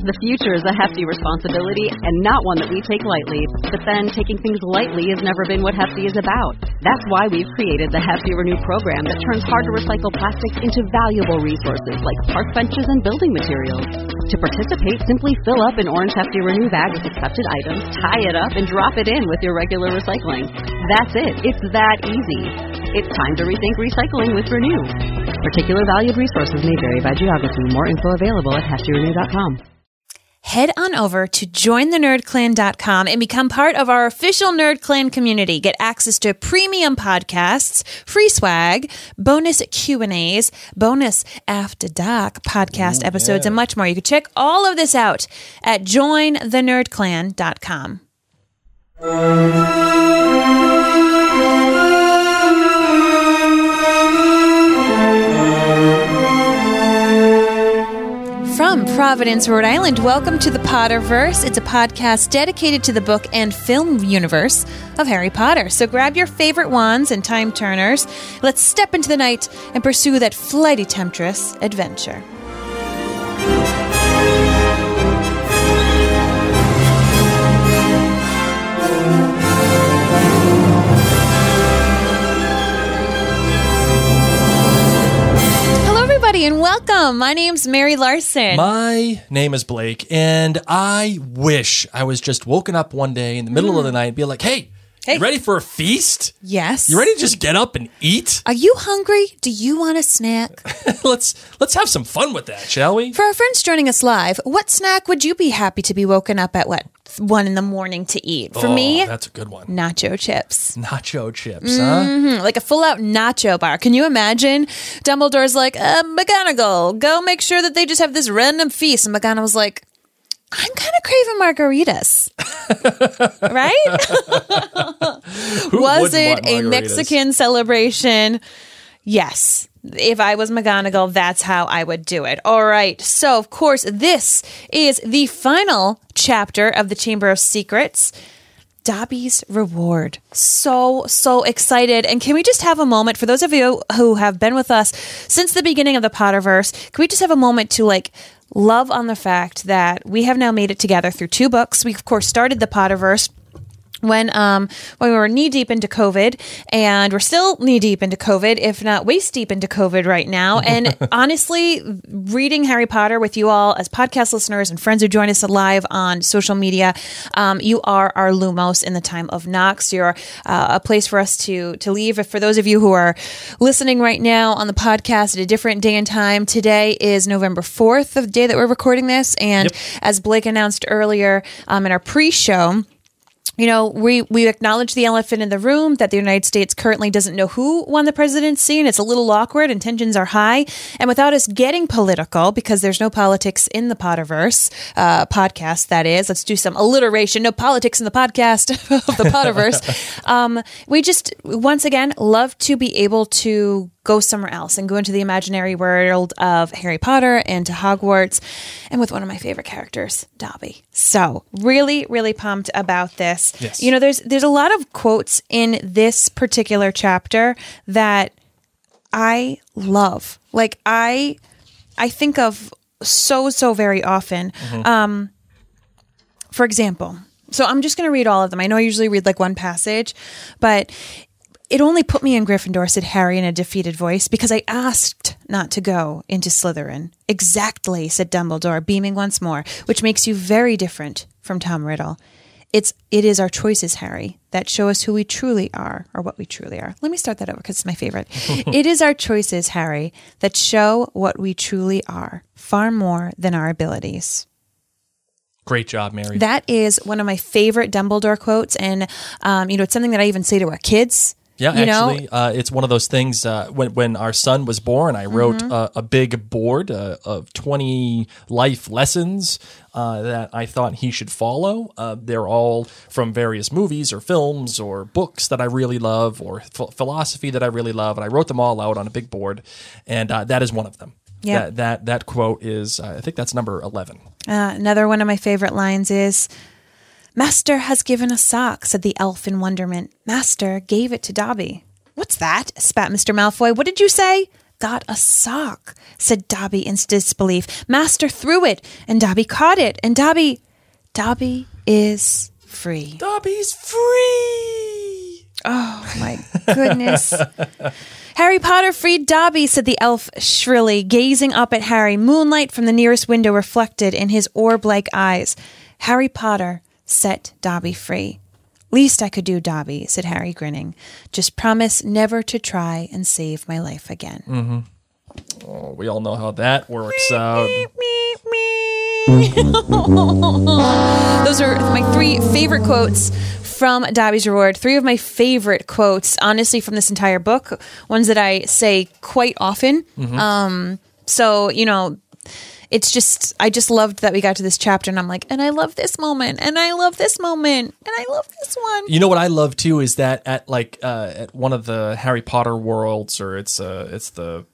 The future is a hefty responsibility and not one that we take lightly. But then, taking things lightly has never been what Hefty is about. That's why we've created the Hefty Renew program that turns hard-to-recycle plastics into valuable resources like park benches and building materials. To participate, simply fill up an orange Hefty Renew bag with accepted items, tie it up, and drop it in with your regular recycling. That's it. It's that easy. It's time to rethink recycling with Renew. Particular valued resources may vary by geography. More info available at heftyrenew.com. Head on over to jointhenerdclan.com and become part of our official Nerd Clan community. Get access to premium podcasts, free swag, bonus Q&As, bonus After Dark podcast episodes, and much more. You can check all of this out at jointhenerdclan.com. From Providence, Rhode Island, welcome to the Potterverse. It's a podcast dedicated to the book and film universe of Harry Potter. So grab your favorite wands and time turners. Let's step into the night and pursue that flighty temptress adventure. And welcome. My name's Mary Larson. My name is Blake, and I wish I was just woken up one day in the middle of the night and be like, hey, you ready for a feast? Yes. You ready to just get up and eat? Are you hungry? Do you want a snack? Let's have some fun with that, shall we? For our friends joining us live, what snack would you be happy to be woken up at 1 a.m. to eat? For me, that's a good one. Nacho chips. Nacho chips, huh? Like a full-out nacho bar. Can you imagine? Dumbledore's like, McGonagall, go make sure that they just have this random feast. And McGonagall was like, I'm kind of craving margaritas. Right? Was it a Mexican celebration? Yes. If I was McGonagall, that's how I would do it. All right. So, of course, this is the final chapter of the Chamber of Secrets. Dobby's reward. So excited. And can we just have a moment, for those of you who have been with us since the beginning of the Potterverse, can we just have a moment to love on the fact that we have now made it together through 2 books. We, of course, started the Potterverse when we were knee-deep into COVID, and we're still knee-deep into COVID, if not waist-deep into COVID right now. And honestly, reading Harry Potter with you all as podcast listeners and friends who join us live on social media, you are our Lumos in the time of Nox. You're a place for us to leave. For those of you who are listening right now on the podcast at a different day and time, today is November 4th, the day that we're recording this. And as Blake announced earlier in our pre-show, you know, we acknowledge the elephant in the room that the United States currently doesn't know who won the presidency, and it's a little awkward and tensions are high. And without us getting political, because there's no politics in the Potterverse podcast, that is, let's do some alliteration. No politics in the podcast of the Potterverse. We just, once again, love to be able to go somewhere else and go into the imaginary world of Harry Potter and to Hogwarts, and with one of my favorite characters, Dobby. So really, really pumped about this. Yes. You know, there's a lot of quotes in this particular chapter that I love. Like I think of so very often. For example, so I'm just going to read all of them. I know I usually read one passage, but it only put me in Gryffindor, said Harry in a defeated voice, because I asked not to go into Slytherin. Exactly, said Dumbledore, beaming once more, which makes you very different from Tom Riddle. It is our choices, Harry, that show us who we truly are, or what we truly are. Let me start that over because it's my favorite. It is our choices, Harry, that show what we truly are, far more than our abilities. Great job, Mary. That is one of my favorite Dumbledore quotes, and it's something that I even say to our kids. Yeah, actually, it's one of those things. When our son was born, I wrote a big board of 20 life lessons that I thought he should follow. They're all from various movies or films or books that I really love, or philosophy that I really love, and I wrote them all out on a big board, and that is one of them. Yeah, that quote is, I think that's number 11. Another one of my favorite lines is, "Master has given a sock," said the elf in wonderment. "Master gave it to Dobby." "What's that?" spat Mr. Malfoy. "What did you say?" got a sock, said Dobby in disbelief. Master threw it, and Dobby caught it, and Dobby is free. Dobby's free! Oh, my goodness. Harry Potter freed Dobby, said the elf shrilly, gazing up at Harry, moonlight from the nearest window reflected in his orb-like eyes. Harry Potter set Dobby free. Least I could do, Dobby, said Harry, grinning. Just promise never to try and save my life again. Mm-hmm. Oh, we all know how that works out. Those are my 3 favorite quotes from Dobby's Reward. 3 of my favorite quotes, honestly, from this entire book. Ones that I say quite often. Mm-hmm. So, it's just, I just loved that we got to this chapter, and I'm like, and I love this moment, and I love this moment, and I love this one. You know what I love too is that at one of the Harry Potter worlds, or it's the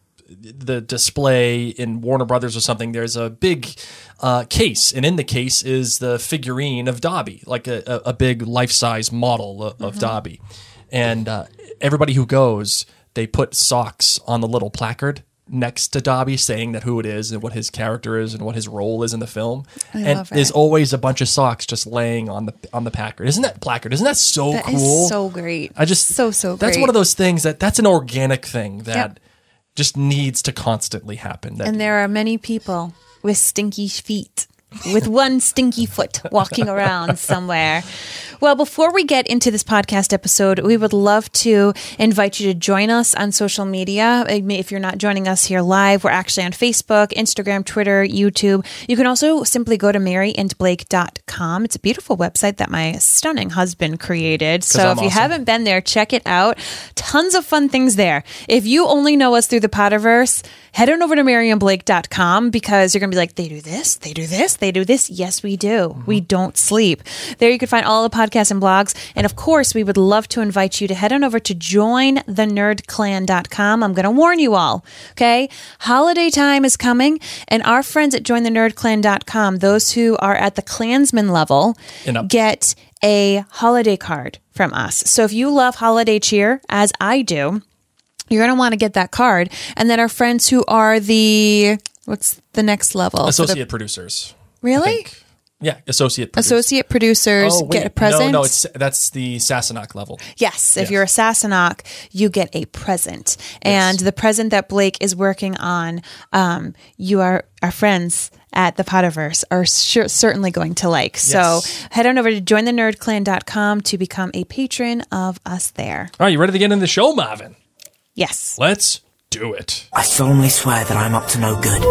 display in Warner Brothers or something, there's a big case, and in the case is the figurine of Dobby, like a big life-size model of Dobby. And everybody who goes, they put socks on the little placard next to Dobby saying that who it is and what his character is and what his role is in the film. And there's always a bunch of socks just laying on the placard. Isn't that so that cool? That is so great. So great. That's one of those things that's an organic thing that just needs to constantly happen. And there are many people with stinky feet, with one stinky foot walking around somewhere. Well, before we get into this podcast episode, we would love to invite you to join us on social media. If you're not joining us here live, we're actually on Facebook, Instagram, Twitter, YouTube. You can also simply go to maryandblake.com. It's a beautiful website that my stunning husband created. So if you haven't been there, check it out. Tons of fun things there. If you only know us through the Potterverse, head on over to maryandblake.com, because you're going to be like, they do this, they do this, they do this. Yes, we do. Mm-hmm. We don't sleep. There you can find all the podcasts and blogs. And of course, we would love to invite you to head on over to jointhenerdclan.com. I'm going to warn you all, okay? Holiday time is coming, and our friends at jointhenerdclan.com, those who are at the Klansman level, get a holiday card from us. So if you love holiday cheer, as I do, you're going to want to get that card. And then our friends who are what's the next level? Associate producers. Really? Yeah, associate producers get a present. No, that's the Sassenach level. Yes, if you're a Sassenach, you get a present. And the present that Blake is working on, our friends at the Potterverse are certainly going to like. So head on over to jointhenerdclan.com to become a patron of us there. All right, you ready to get in the show, Marvin? Yes. Let's do it. I solemnly swear that I'm up to no good.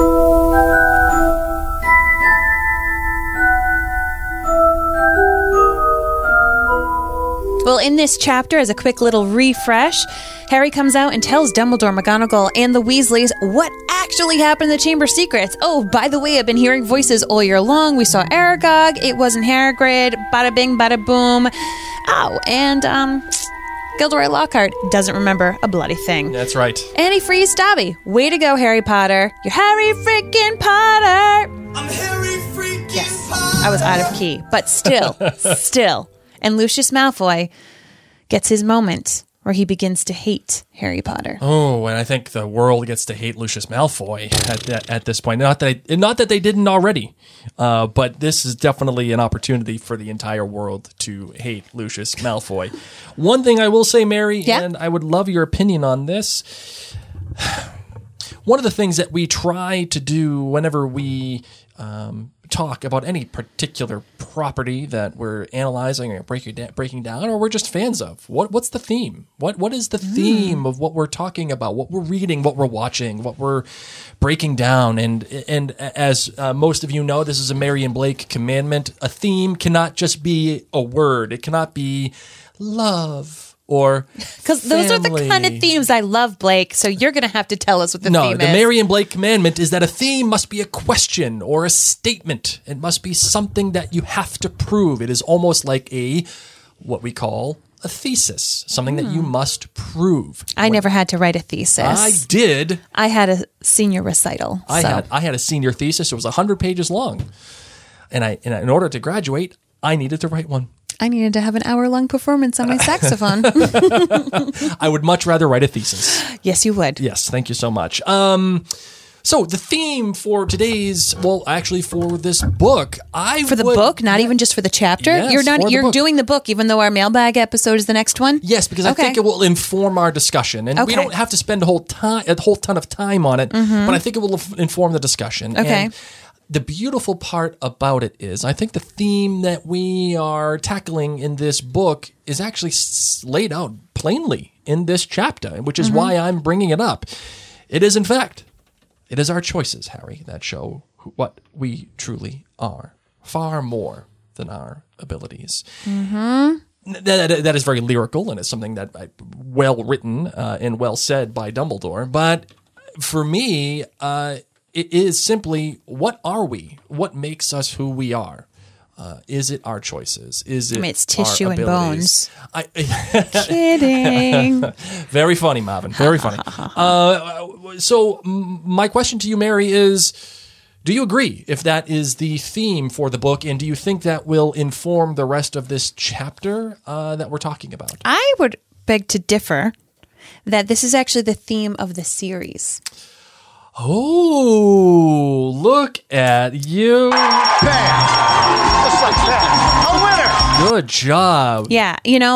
Well, in this chapter, as a quick little refresh, Harry comes out and tells Dumbledore, McGonagall, and the Weasleys what actually happened in the Chamber of Secrets. Oh, by the way, I've been hearing voices all year long. We saw Aragog. It wasn't Hagrid. Bada bing, bada boom. Oh, and Gilderoy Lockhart doesn't remember a bloody thing. That's right. And he frees Dobby. Way to go, Harry Potter. You're Harry freaking Potter. I'm Harry freaking Potter. I was out of key, but still. And Lucius Malfoy gets his moment where he begins to hate Harry Potter. Oh, and I think the world gets to hate Lucius Malfoy at this point. Not that they didn't already, but this is definitely an opportunity for the entire world to hate Lucius Malfoy. One thing I will say, Mary, and I would love your opinion on this. One of the things that we try to do whenever we talk about any particular property that we're analyzing or breaking down, or we're just fans of, what's the theme? What is the theme of what we're talking about, what we're reading, what we're watching, what we're breaking down? And as most of you know, this is a Mary and Blake commandment. A theme cannot just be a word. It cannot be love. Because those are the kind of themes I love, Blake. So you're going to have to tell us what the theme is. No, the Mary and Blake commandment is that a theme must be a question or a statement. It must be something that you have to prove. It is almost like what we call a thesis, something that you must prove. I never had to write a thesis. I did. I had a senior recital. I had a senior thesis. It was 100 pages long. And in order to graduate, I needed to write one. I needed to have an hour-long performance on my saxophone. I would much rather write a thesis. Yes, you would. Yes, thank you so much. So the theme for today's, well, actually for this book, book, not even just for the chapter. Yes, you're doing the book, even though our mailbag episode is the next one. Yes, because I think it will inform our discussion, and we don't have to spend a whole ton of time on it. But I think it will inform the discussion. Okay. And the beautiful part about it is, I think the theme that we are tackling in this book is actually laid out plainly in this chapter, which is why I'm bringing it up. It is, in fact, it is our choices, Harry, that show what we truly are, far more than our abilities. That is very lyrical, and it's something that well written and well said by Dumbledore. But for me, it is simply, what are we? What makes us who we are? Is it our choices? Is it it's tissue our and abilities? Kidding. Very funny, Marvin. Very funny. So my question to you, Mary, is, do you agree if that is the theme for the book? And do you think that will inform the rest of this chapter that we're talking about? I would beg to differ that this is actually the theme of the series. Oh, look at you. Bam! Just like that. A winner! Good job. Yeah,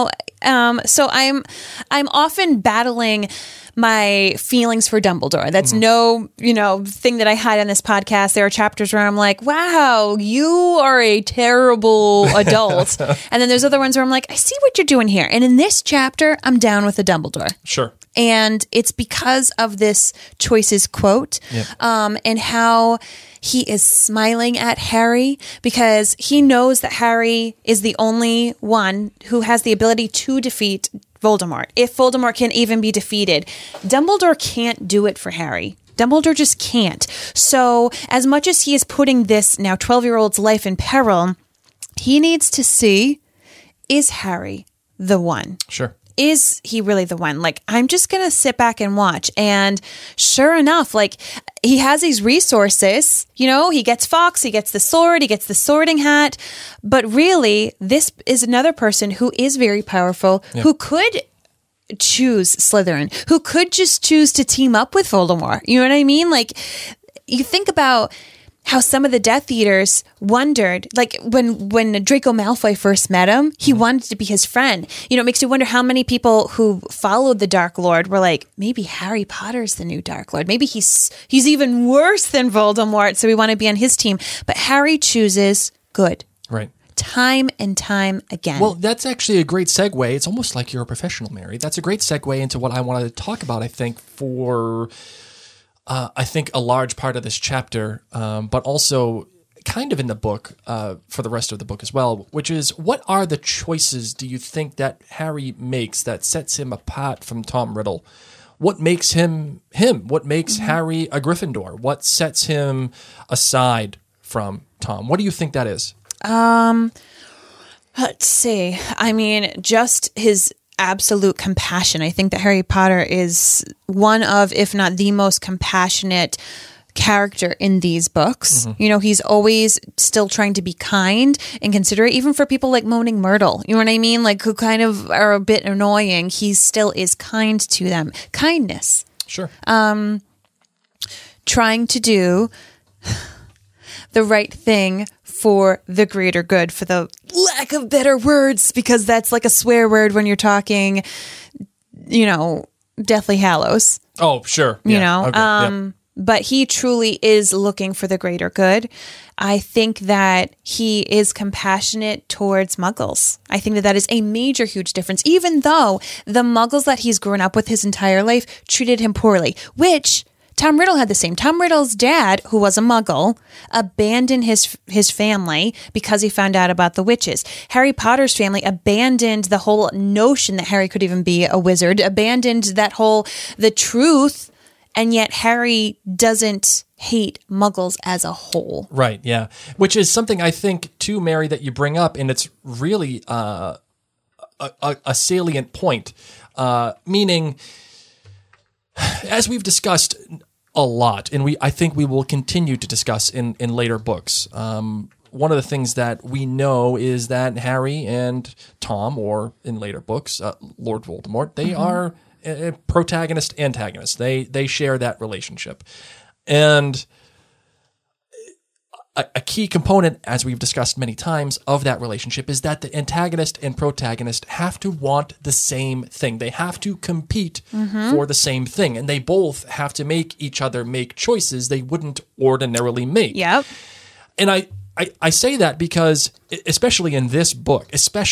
so I'm often battling my feelings for Dumbledore. That's no, thing that I hide on this podcast. There are chapters where I'm like, wow, you are a terrible adult. And then there's other ones where I'm like, I see what you're doing here. And in this chapter, I'm down with the Dumbledore. Sure. And it's because of this Choices quote, and how he is smiling at Harry because he knows that Harry is the only one who has the ability to defeat Voldemort. If Voldemort can even be defeated, Dumbledore can't do it for Harry. Dumbledore just can't. So as much as he is putting this now 12-year-old's life in peril, he needs to see, is Harry the one? Sure. Is he really the one? Like, I'm just going to sit back and watch. And sure enough, like, he has these resources, he gets Fawkes, he gets the sword, he gets the sorting hat. But really, this is another person who is very powerful, who could choose Slytherin, who could just choose to team up with Voldemort. You know what I mean? Like, you think about how some of the Death Eaters wondered, like when Draco Malfoy first met him, he wanted to be his friend. It makes you wonder how many people who followed the Dark Lord were like, maybe Harry Potter's the new Dark Lord. Maybe he's even worse than Voldemort, so we want to be on his team. But Harry chooses good. Right. Time and time again. Well, that's actually a great segue. It's almost like you're a professional, Mary. That's a great segue into what I wanted to talk about, I think, for... I think a large part of this chapter, but also kind of in the book for the rest of the book as well, which is, what are the choices do you think that Harry makes that sets him apart from Tom Riddle? What makes him him? What makes Harry a Gryffindor? What sets him aside from Tom? What do you think that is? Let's see. I mean, just his absolute compassion. I think that Harry Potter is one of, if not the most compassionate character in these books. He's always still trying to be kind and considerate, even for people like Moaning Myrtle. You know what I mean? Like, who kind of are a bit annoying. He still is kind to them. Kindness. Sure. Trying to do the right thing for the greater good, for the lack of better words, because that's like a swear word when you're talking, Deathly Hallows. Oh, sure. Okay. But he truly is looking for the greater good. I think that he is compassionate towards Muggles. I think that is a major, huge difference, even though the Muggles that he's grown up with his entire life treated him poorly, which Tom Riddle had the same. Tom Riddle's dad, who was a Muggle, abandoned his family because he found out about the witches. Harry Potter's family abandoned the whole notion that Harry could even be a wizard, abandoned the truth, and yet Harry doesn't hate Muggles as a whole. Right, yeah. Which is something I think, too, Mary, that you bring up, and it's really a salient point, meaning... As we've discussed a lot, and I think we will continue to discuss in later books, one of the things that we know is that Harry and Tom, or in later books, Lord Voldemort, they are protagonist, antagonist. They share that relationship. And a key component, as we've discussed many times, of that relationship is that the antagonist and protagonist have to want the same thing. They have to compete for the same thing. And they both have to make each other make choices they wouldn't ordinarily make. Yep. And I say that because, especially in this book,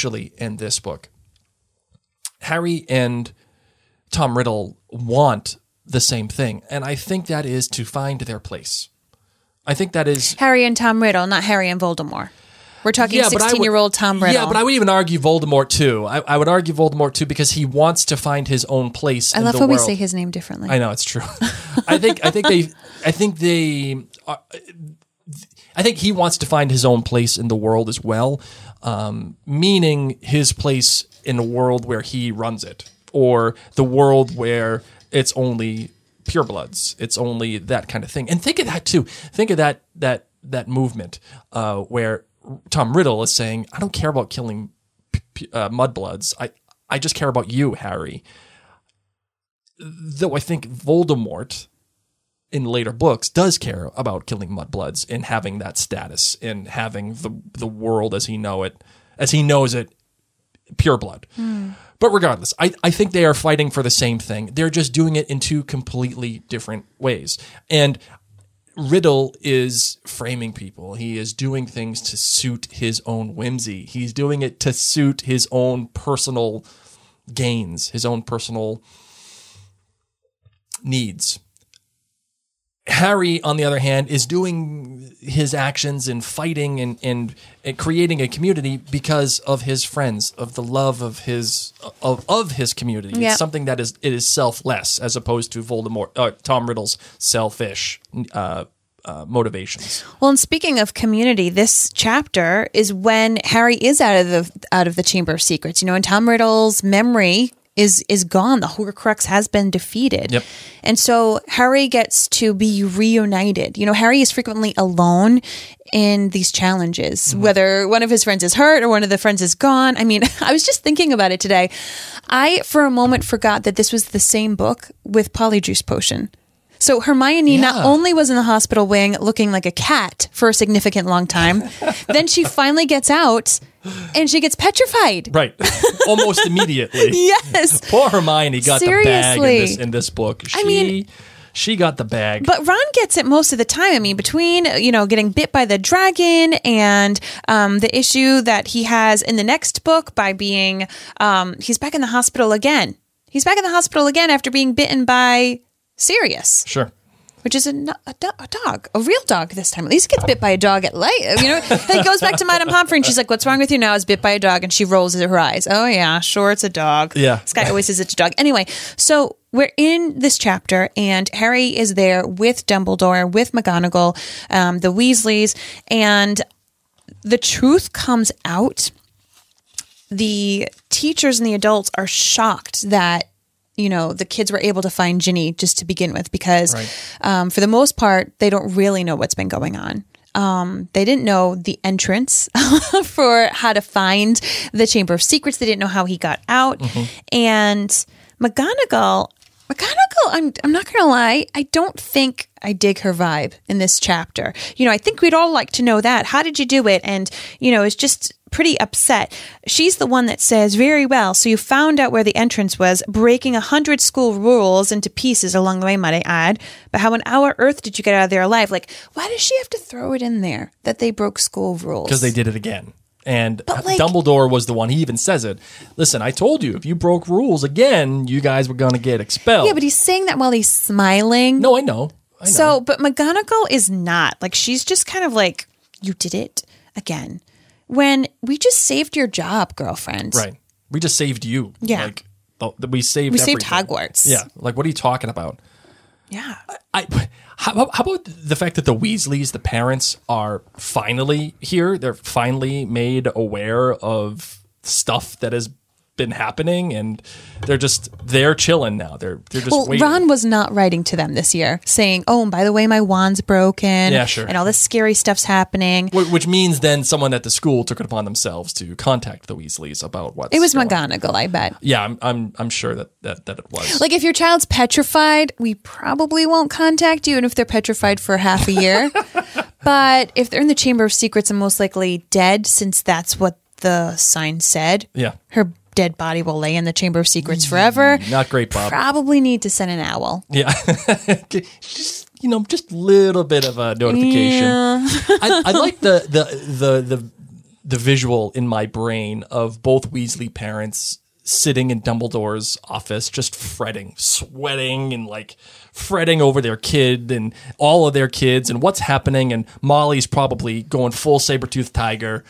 Harry and Tom Riddle want the same thing. And I think that is to find their place. I think that is... Harry and Tom Riddle, not Harry and Voldemort. We're talking 16-year-old Tom Riddle. Yeah, but I would even argue Voldemort, too. I would argue Voldemort, too, because he wants to find his own place in the world. I love how we say his name differently. I know, it's true. I think he wants to find his own place in the world as well, meaning his place in a world where he runs it, or the world where it's only purebloods. It's only that kind of thing. And think of that too. Think of that movement where Tom Riddle is saying, "I don't care about killing mudbloods. I just care about you, Harry." Though I think Voldemort in later books does care about killing mudbloods and having that status and having the world as he knows it, pure blood. But regardless, I think they are fighting for the same thing. They're just doing it in two completely different ways. And Riddle is framing people. He is doing things to suit his own whimsy. He's doing it to suit his own personal gains, his own personal needs. Harry, on the other hand, is doing his actions and fighting and creating a community because of his friends, of the love of his community. Yeah. It's something that it is selfless, as opposed to Tom Riddle's selfish motivations. Well, and speaking of community, this chapter is when Harry is out of the Chamber of Secrets. And Tom Riddle's memory is gone. The Horcrux has been defeated. Yep. And so Harry gets to be reunited. Harry is frequently alone in these challenges, whether one of his friends is hurt or one of the friends is gone. I mean, I was just thinking about it today. I, for a moment, forgot that this was the same book with Polyjuice Potion. So Hermione not only was in the hospital wing looking like a cat for a significant long time, then she finally gets out and she gets petrified. Right. Almost immediately. Yes. Poor Hermione got Seriously. the bag in this book. She got the bag. But Ron gets it most of the time. I mean, between, getting bit by the dragon and the issue that he has in the next book by being, he's back in the hospital again. He's back in the hospital again after being bitten by Sirius. Sure. Which is a dog, a real dog this time. At least he gets bit by a dog at light. He goes back to Madame Pomfrey and she's like, "What's wrong with you now?" I was bit by a dog, and she rolls her eyes. "Oh yeah, sure, it's a dog." Yeah. This guy always says it's a dog. Anyway, so we're in this chapter, and Harry is there with Dumbledore, with McGonagall, the Weasleys, and the truth comes out. The teachers and the adults are shocked that the kids were able to find Ginny just to begin with, because for the most part, they don't really know what's been going on. They didn't know the entrance for how to find the Chamber of Secrets. They didn't know how he got out. And McGonagall, I'm not going to lie, I don't think I dig her vibe in this chapter. I think we'd all like to know that. How did you do it? And, it's just pretty upset. She's the one that says, "Very well, so you found out where the entrance was, breaking 100 school rules into pieces along the way, might I add. But how on our earth did you get out of there alive?" Like, why does she have to throw it in there that they broke school rules? Because they did it again. And Dumbledore was the one, he even says it. "Listen, I told you, if you broke rules again, you guys were going to get expelled." Yeah, but he's saying that while he's smiling. No, I know. So, but McGonagall is not. Like, she's just kind of like, "You did it again. When we just saved your job, girlfriend." Right. We just saved you. Yeah. Like, we saved saved everything. Hogwarts. Yeah. Like, what are you talking about? Yeah. How about the fact that the Weasleys, the parents, are finally here? They're finally made aware of stuff that has been happening, and they're chilling now. They're just waiting. Ron was not writing to them this year saying, "Oh, and by the way, my wand's broken." Yeah, sure. And all this scary stuff's happening. Which means then someone at the school took it upon themselves to contact the Weasleys about what's It was going McGonagall, I bet. Yeah, I'm sure that it was. Like, if your child's petrified, we probably won't contact you, and if they're petrified for half a year. But if they're in the Chamber of Secrets and most likely dead, since that's what the sign said, Yeah. her dead body will lay in the Chamber of Secrets forever. Not great, Bob. Probably need to send an owl. Yeah. Just a little bit of a notification. Yeah. I like the visual in my brain of both Weasley parents sitting in Dumbledore's office, just fretting, sweating, and like fretting over their kid and all of their kids and what's happening. And Molly's probably going full saber-toothed tiger.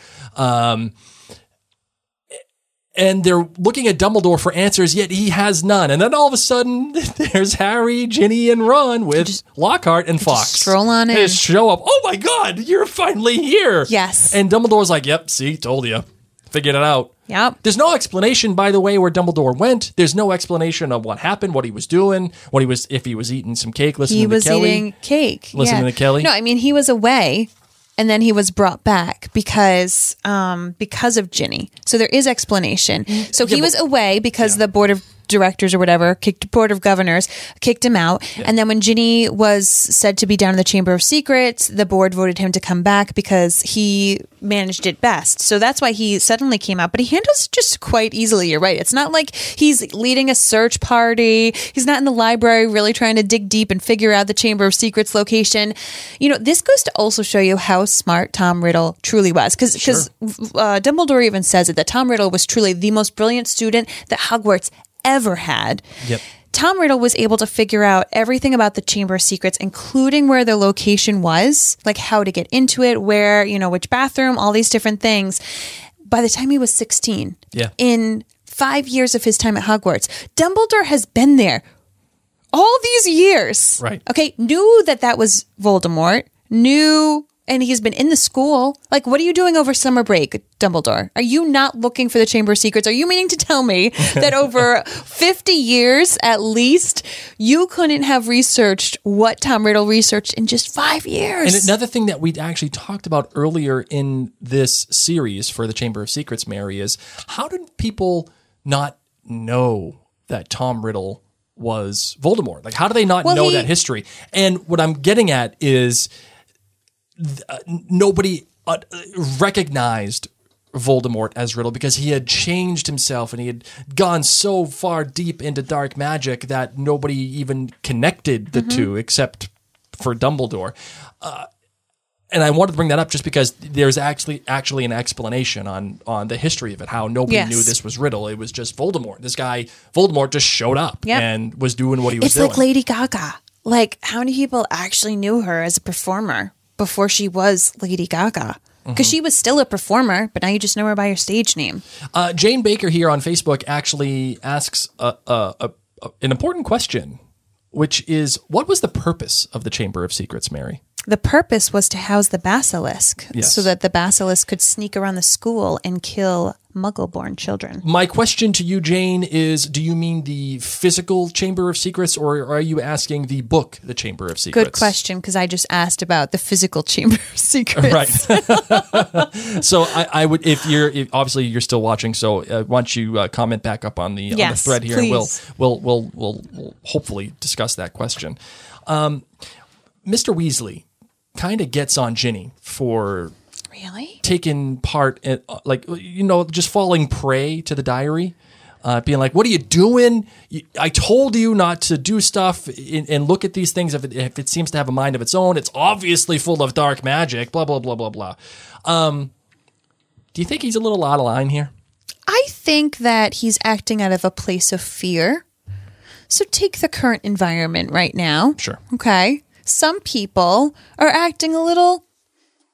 And they're looking at Dumbledore for answers, yet he has none. And then all of a sudden, there's Harry, Ginny, and Ron with Lockhart and Fox. Stroll on in. They just show up. Oh my God, you're finally here. Yes. And Dumbledore's like, yep, see, told you. Figured it out. Yep. There's no explanation, by the way, where Dumbledore went. There's no explanation of what happened, what he was doing, if he was eating some cake, listening to Kelly. He was eating cake. Listening to Kelly. No, I mean, he was away. And then he was brought back because of Ginny. So there is explanation. So he was away because the board of directors or whatever, board of governors, kicked him out. Yeah. And then when Ginny was said to be down in the Chamber of Secrets, the board voted him to come back because he managed it best. So that's why he suddenly came out. But he handles just quite easily. You're right. It's not like he's leading a search party. He's not in the library really trying to dig deep and figure out the Chamber of Secrets location. This goes to also show you how smart Tom Riddle truly was. Because Dumbledore even says it, that Tom Riddle was truly the most brilliant student that Hogwarts ever had. Yep. Tom Riddle was able to figure out everything about the Chamber of Secrets, including where the location was, like how to get into it, where, which bathroom, all these different things. By the time he was 16, in 5 years of his time at Hogwarts, Dumbledore has been there all these years. Right. Okay, knew that was Voldemort, and he's been in the school. Like, what are you doing over summer break, Dumbledore? Are you not looking for the Chamber of Secrets? Are you meaning to tell me that over 50 years, at least, you couldn't have researched what Tom Riddle researched in just 5 years? And another thing that we actually talked about earlier in this series for the Chamber of Secrets, Mary, is how did people not know that Tom Riddle was Voldemort? Like, how do they not know that history? And what I'm getting at is nobody recognized Voldemort as Riddle because he had changed himself and he had gone so far deep into dark magic that nobody even connected the two except for Dumbledore. And I wanted to bring that up just because there's actually an explanation on the history of it, how nobody knew this was Riddle. It was just Voldemort. This guy, Voldemort, just showed up and was doing what he was doing. It's like Lady Gaga. Like, how many people actually knew her as a performer before she was Lady Gaga? Because she was still a performer, but now you just know her by her stage name. Jane Baker here on Facebook actually asks an important question, which is, what was the purpose of the Chamber of Secrets, Mary? The purpose was to house the basilisk so that the basilisk could sneak around the school and kill Muggle-born children. My question to you, Jane, is, do you mean the physical Chamber of Secrets, or are you asking the book, The Chamber of Secrets? Good question, because I just asked about the physical Chamber of Secrets. Right. So I would, obviously you're still watching, so why don't you comment back up on the thread here, please. and we'll hopefully discuss that question. Mr. Weasley kind of gets on Ginny for taking part in, just falling prey to the diary, being like, what are you doing? I told you not to do stuff and look at these things if it seems to have a mind of its own. It's obviously full of dark magic, blah, blah, blah, blah, blah. Do you think he's a little out of line here? I think that he's acting out of a place of fear. So take the current environment right now. Sure. Okay. Some people are acting a little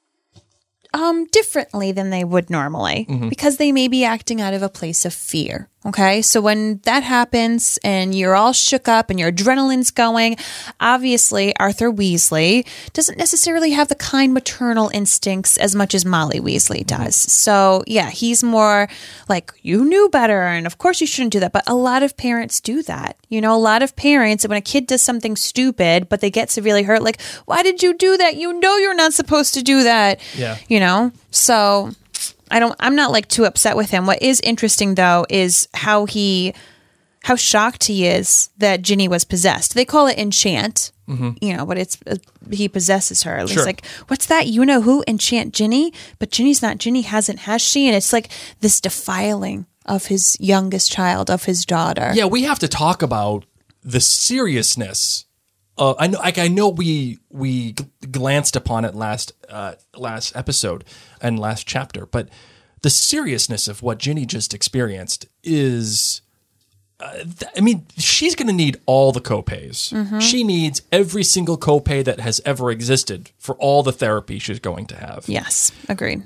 differently than they would normally because they may be acting out of a place of fear. Okay, so when that happens and you're all shook up and your adrenaline's going, obviously Arthur Weasley doesn't necessarily have the kind maternal instincts as much as Molly Weasley does. So yeah, he's more like, you knew better and of course you shouldn't do that. But a lot of parents do that. You know, a lot of parents, when a kid does something stupid, but they get severely hurt, like, why did you do that? You know you're not supposed to do that. Yeah. You know, so... I'm not like too upset with him. What is interesting though is how shocked he is that Ginny was possessed. They call it enchant, you know, but it's he possesses her. It's like, what's that? You know who? Enchant Ginny? But Ginny's not Ginny. Has she? And it's like this defiling of his youngest child, of his daughter. Yeah, we have to talk about the seriousness. I know we glanced upon it last episode and last chapter, but the seriousness of what Ginny just experienced is, she's going to need all the copays. She needs every single copay that has ever existed for all the therapy she's going to have. Yes, agreed.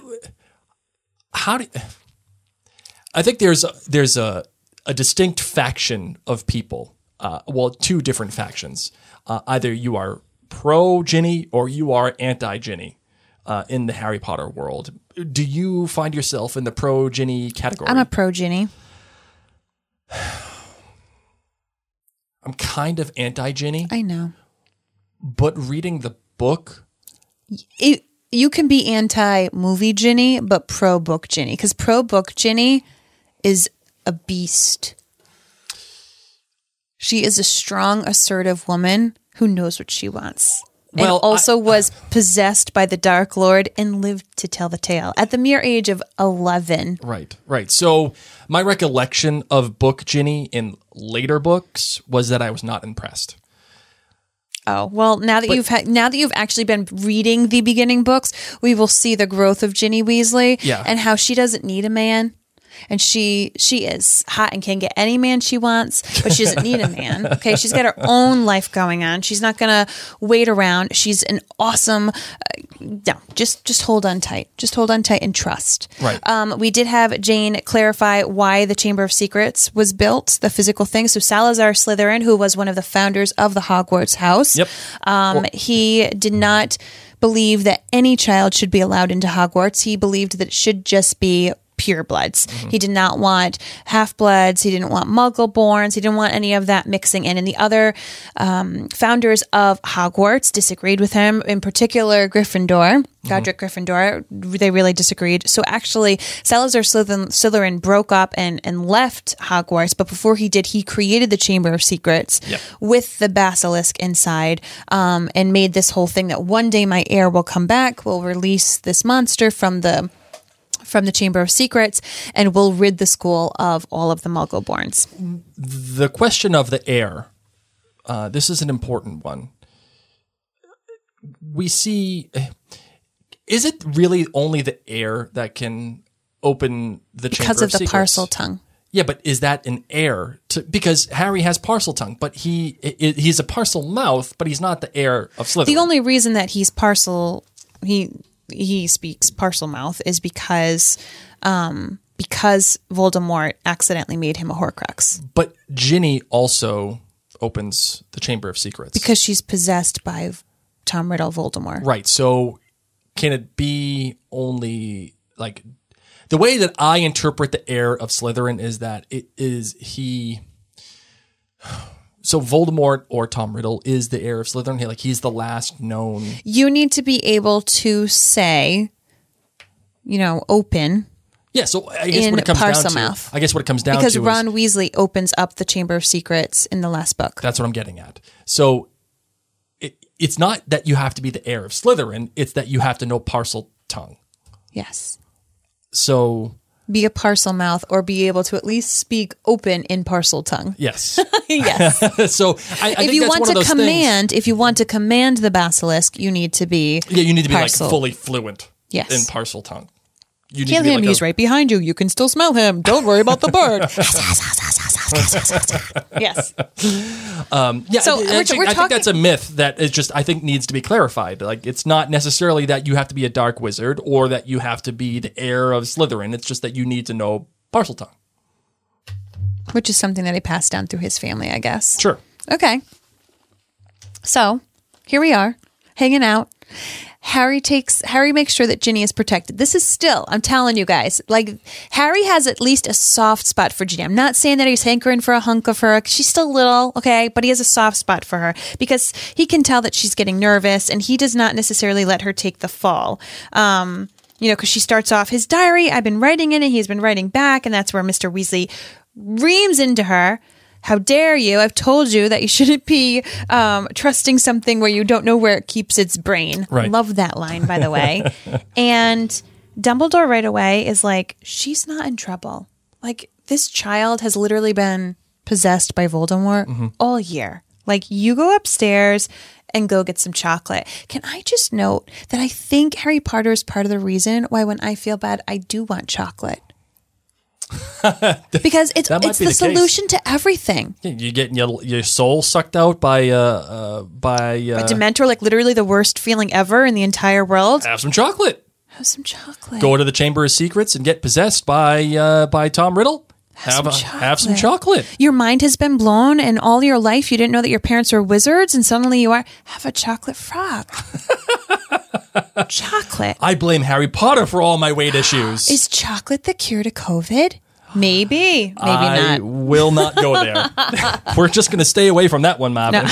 I think there's a distinct faction of people. Two different factions. Either you are pro Ginny or you are anti Ginny in the Harry Potter world. Do you find yourself in the pro Ginny category? I'm a pro Ginny. I'm kind of anti Ginny. I know. But reading the book... You can be anti-movie Ginny, but pro-book Ginny. Because pro-book Ginny is a beast. She is a strong, assertive woman who knows what she wants. And also was possessed by the Dark Lord and lived to tell the tale at the mere age of 11. Right. So my recollection of book Ginny in later books was that I was not impressed. Oh, well, now that you've actually been reading the beginning books, we will see the growth of Ginny Weasley and how she doesn't need a man. And she is hot and can get any man she wants, but she doesn't need a man. Okay, she's got her own life going on. She's not going to wait around. She's an awesome. No, just hold on tight. Just hold on tight and trust. Right. We did have Jane clarify why the Chamber of Secrets was built, the physical thing. So Salazar Slytherin, who was one of the founders of the Hogwarts house, he did not believe that any child should be allowed into Hogwarts. He believed that it should just be purebloods. He did not want half-bloods. He didn't want muggle-borns. He didn't want any of that mixing in. And the other founders of Hogwarts disagreed with him, in particular Gryffindor, Godric Gryffindor. They really disagreed. So actually, Salazar Slytherin broke up and left Hogwarts. But before he did, he created the Chamber of Secrets with the basilisk inside and made this whole thing that one day my heir will come back, will release this monster from the Chamber of Secrets, and will rid the school of all of the Muggle-borns. The question of the heir, this is an important one. We see, is it really only the heir that can open the Chamber of Secrets? Because of the parcel tongue. Yeah, but is that an heir? Because Harry has parcel tongue, but he's a parcel mouth, but he's not the heir of Slytherin. The only reason that he's parcel... He speaks Parselmouth is because Voldemort accidentally made him a Horcrux. But Ginny also opens the Chamber of Secrets. Because she's possessed by Tom Riddle, Voldemort. Right. So can it be only like the way that I interpret the heir of Slytherin is that it is so Voldemort or Tom Riddle is the heir of Slytherin. He's the last known. You need to be able to say, open. Yeah, so I guess what it comes down to. Because Ron Weasley opens up the Chamber of Secrets in the last book. That's what I'm getting at. So it's not that you have to be the heir of Slytherin. It's that you have to know parcel tongue. Yes. So be a parcel mouth or be able to at least speak open in parcel tongue. Yes. Yes. So I think you that's want one of those things. If you want to command the basilisk, you need to be parcel. Fully fluent in parcel tongue. You kill him. He's right behind you. You can still smell him. Don't worry about the bird. Yes. So I think that's a myth that is just, I think, needs to be clarified. Like, it's not necessarily that you have to be a dark wizard or that you have to be the heir of Slytherin. It's just that you need to know parcel tongue. which is something that he passed down through his family, I guess. Sure. Okay. So here we are, hanging out. Harry makes sure that Ginny is protected. This is still, I'm telling you guys, like Harry has at least a soft spot for Ginny. I'm not saying that he's hankering for a hunk of her. She's still little, okay, but he has a soft spot for her because he can tell that she's getting nervous, and he does not necessarily let her take the fall. Because she starts off his diary. I've been writing in it. He's been writing back, and that's where Mr. Weasley reams into her. How dare you? I've told you that you shouldn't be trusting something where you don't know where it keeps its brain. Right. Love that line, by the way. And Dumbledore right away is like, she's not in trouble. Like, this child has literally been possessed by Voldemort all year. Like, you go upstairs and go get some chocolate. Can I just note that I think Harry Potter is part of the reason why when I feel bad, I do want chocolate. Because it's the solution to everything. Yeah, you get your soul sucked out by A Dementor, like literally the worst feeling ever in the entire world. have some chocolate. Have some chocolate. Go to the Chamber of Secrets and get possessed by Tom Riddle. Have some chocolate. Your mind has been blown, and all your life you didn't know that your parents were wizards, and suddenly you are. Have a chocolate frog. Chocolate. I blame Harry Potter for all my weight issues. Is chocolate the cure to COVID? Maybe. Maybe I not. will not go there. We're just going to stay away from that one, Marvin.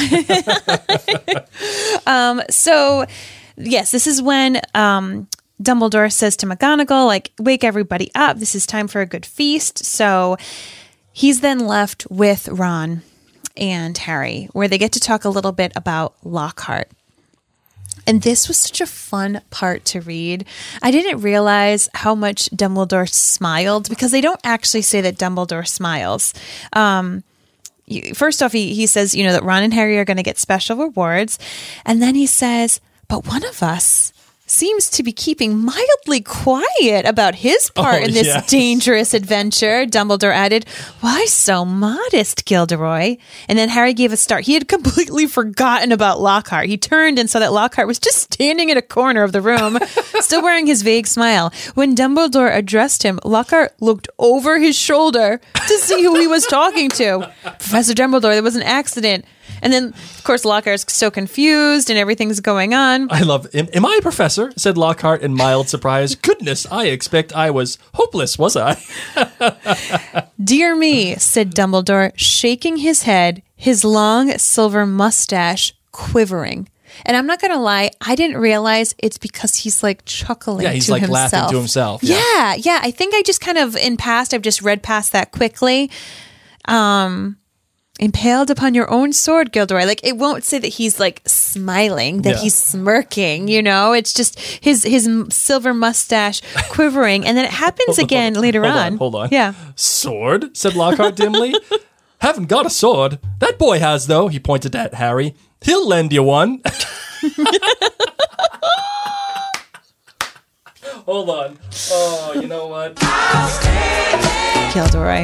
No. So, yes, this is when Dumbledore says to McGonagall, like, wake everybody up. This is time for a good feast. So he's then left with Ron and Harry, where they get to talk a little bit about Lockhart. And this was such a fun part to read. I didn't realize how much Dumbledore smiled, because they don't actually say that Dumbledore smiles. First off, he says, that Ron and Harry are going to get special rewards. And then he says, but one of us seems to be keeping mildly quiet about his part in this dangerous adventure. Dumbledore added, why so modest, Gilderoy? And then Harry gave a start. He had completely forgotten about Lockhart. He turned and saw that Lockhart was just standing in a corner of the room, still wearing his vague smile. When Dumbledore addressed him, Lockhart looked over his shoulder to see who he was talking to. Professor Dumbledore, there was an accident. And then, of course, Lockhart's so confused and everything's going on. I love, am I a professor? Said Lockhart in mild surprise. Goodness, I expect I was hopeless, was I? Dear me, said Dumbledore, shaking his head, his long silver mustache quivering. And I'm not going to lie, I didn't realize it's because he's like chuckling to himself. Yeah, he's like laughing to himself. Yeah. I think I just kind of, I've just read past that quickly. Impaled upon your own sword, Gilderoy. Like, it won't say that he's like smiling, that he's smirking, It's just his silver mustache quivering. And then it happens again later on. Hold on. Yeah. Sword? Said Lockhart dimly. Haven't got a sword. That boy has, though. He pointed at Harry. He'll lend you one. Hold on. Oh, you know what? Gilderoy.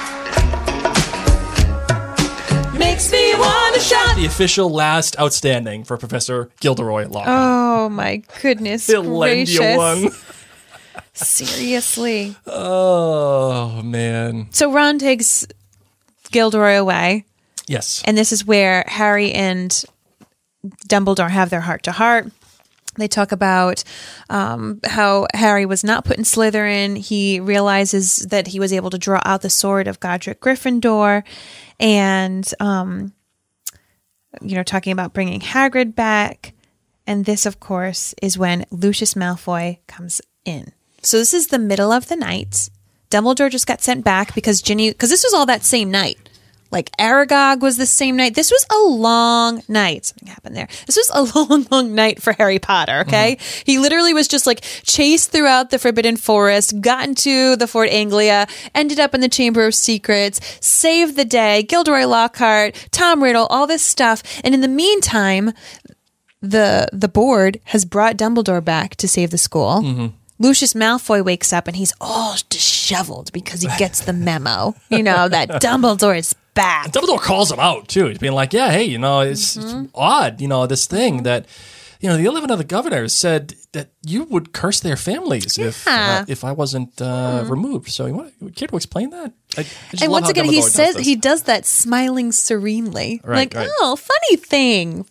Makes me want to shout. The official last outstanding for Professor Gilderoy Lockhart. Oh, my goodness He'll gracious. lend you one. Seriously. Oh, man. So Ron takes Gilderoy away. Yes. And this is where Harry and Dumbledore have their heart-to-heart. They talk about how Harry was not put in Slytherin. He realizes that he was able to draw out the sword of Godric Gryffindor. And, talking about bringing Hagrid back. And this, of course, is when Lucius Malfoy comes in. So this is the middle of the night. Dumbledore just got sent back because this was all that same night. Like, Aragog was the same night. This was a long night. Something happened there. This was a long, long night for Harry Potter, okay? Mm-hmm. He literally was just, like, chased throughout the Forbidden Forest, got into the Fort Anglia, ended up in the Chamber of Secrets, saved the day, Gilderoy Lockhart, Tom Riddle, all this stuff. And in the meantime, the board has brought Dumbledore back to save the school. Mm-hmm. Lucius Malfoy wakes up and he's all disheveled because he gets the memo, that Dumbledore is back. Dumbledore calls him out too. He's being like, yeah, hey, it's odd, this thing that the 11 other governors said that you would curse their families if I wasn't removed. So you care to explain that? I just And love once how again, Dumbledore he does that smiling serenely. Right, right. Oh, funny thing.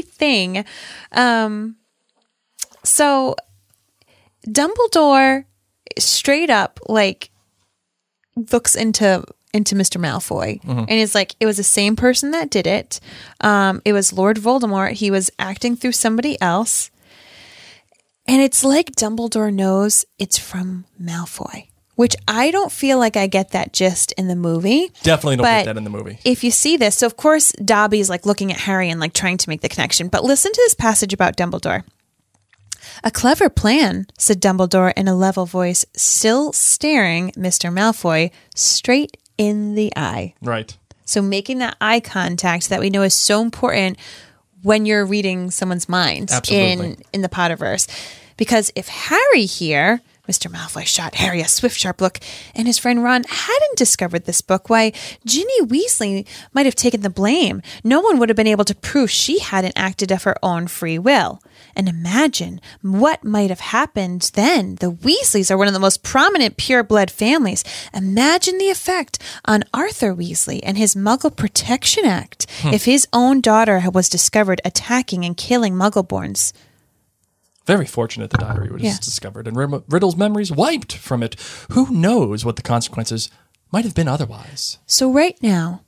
So Dumbledore straight up looks into Mr. Malfoy and is like, it was the same person that did it. It was Lord Voldemort. He was acting through somebody else. And it's like Dumbledore knows it's from Malfoy, which I don't feel like I get that gist in the movie. Definitely don't get that in the movie. If you see this, so of course Dobby's looking at Harry and trying to make the connection. But listen to this passage about Dumbledore. A clever plan, said Dumbledore in a level voice, still staring Mr. Malfoy straight in the eye. Right. So making that eye contact that we know is so important when you're reading someone's mind in the Potterverse. Because if Harry here, Mr. Malfoy shot Harry a swift, sharp look, and his friend Ron hadn't discovered this book, why, Ginny Weasley might have taken the blame. No one would have been able to prove she hadn't acted of her own free will. And imagine what might have happened then. The Weasleys are one of the most prominent pure-blood families. Imagine the effect on Arthur Weasley and his Muggle Protection Act if his own daughter was discovered attacking and killing Muggleborns. Very fortunate the diary was discovered and Riddle's memories wiped from it. Who knows what the consequences might have been otherwise? So right now,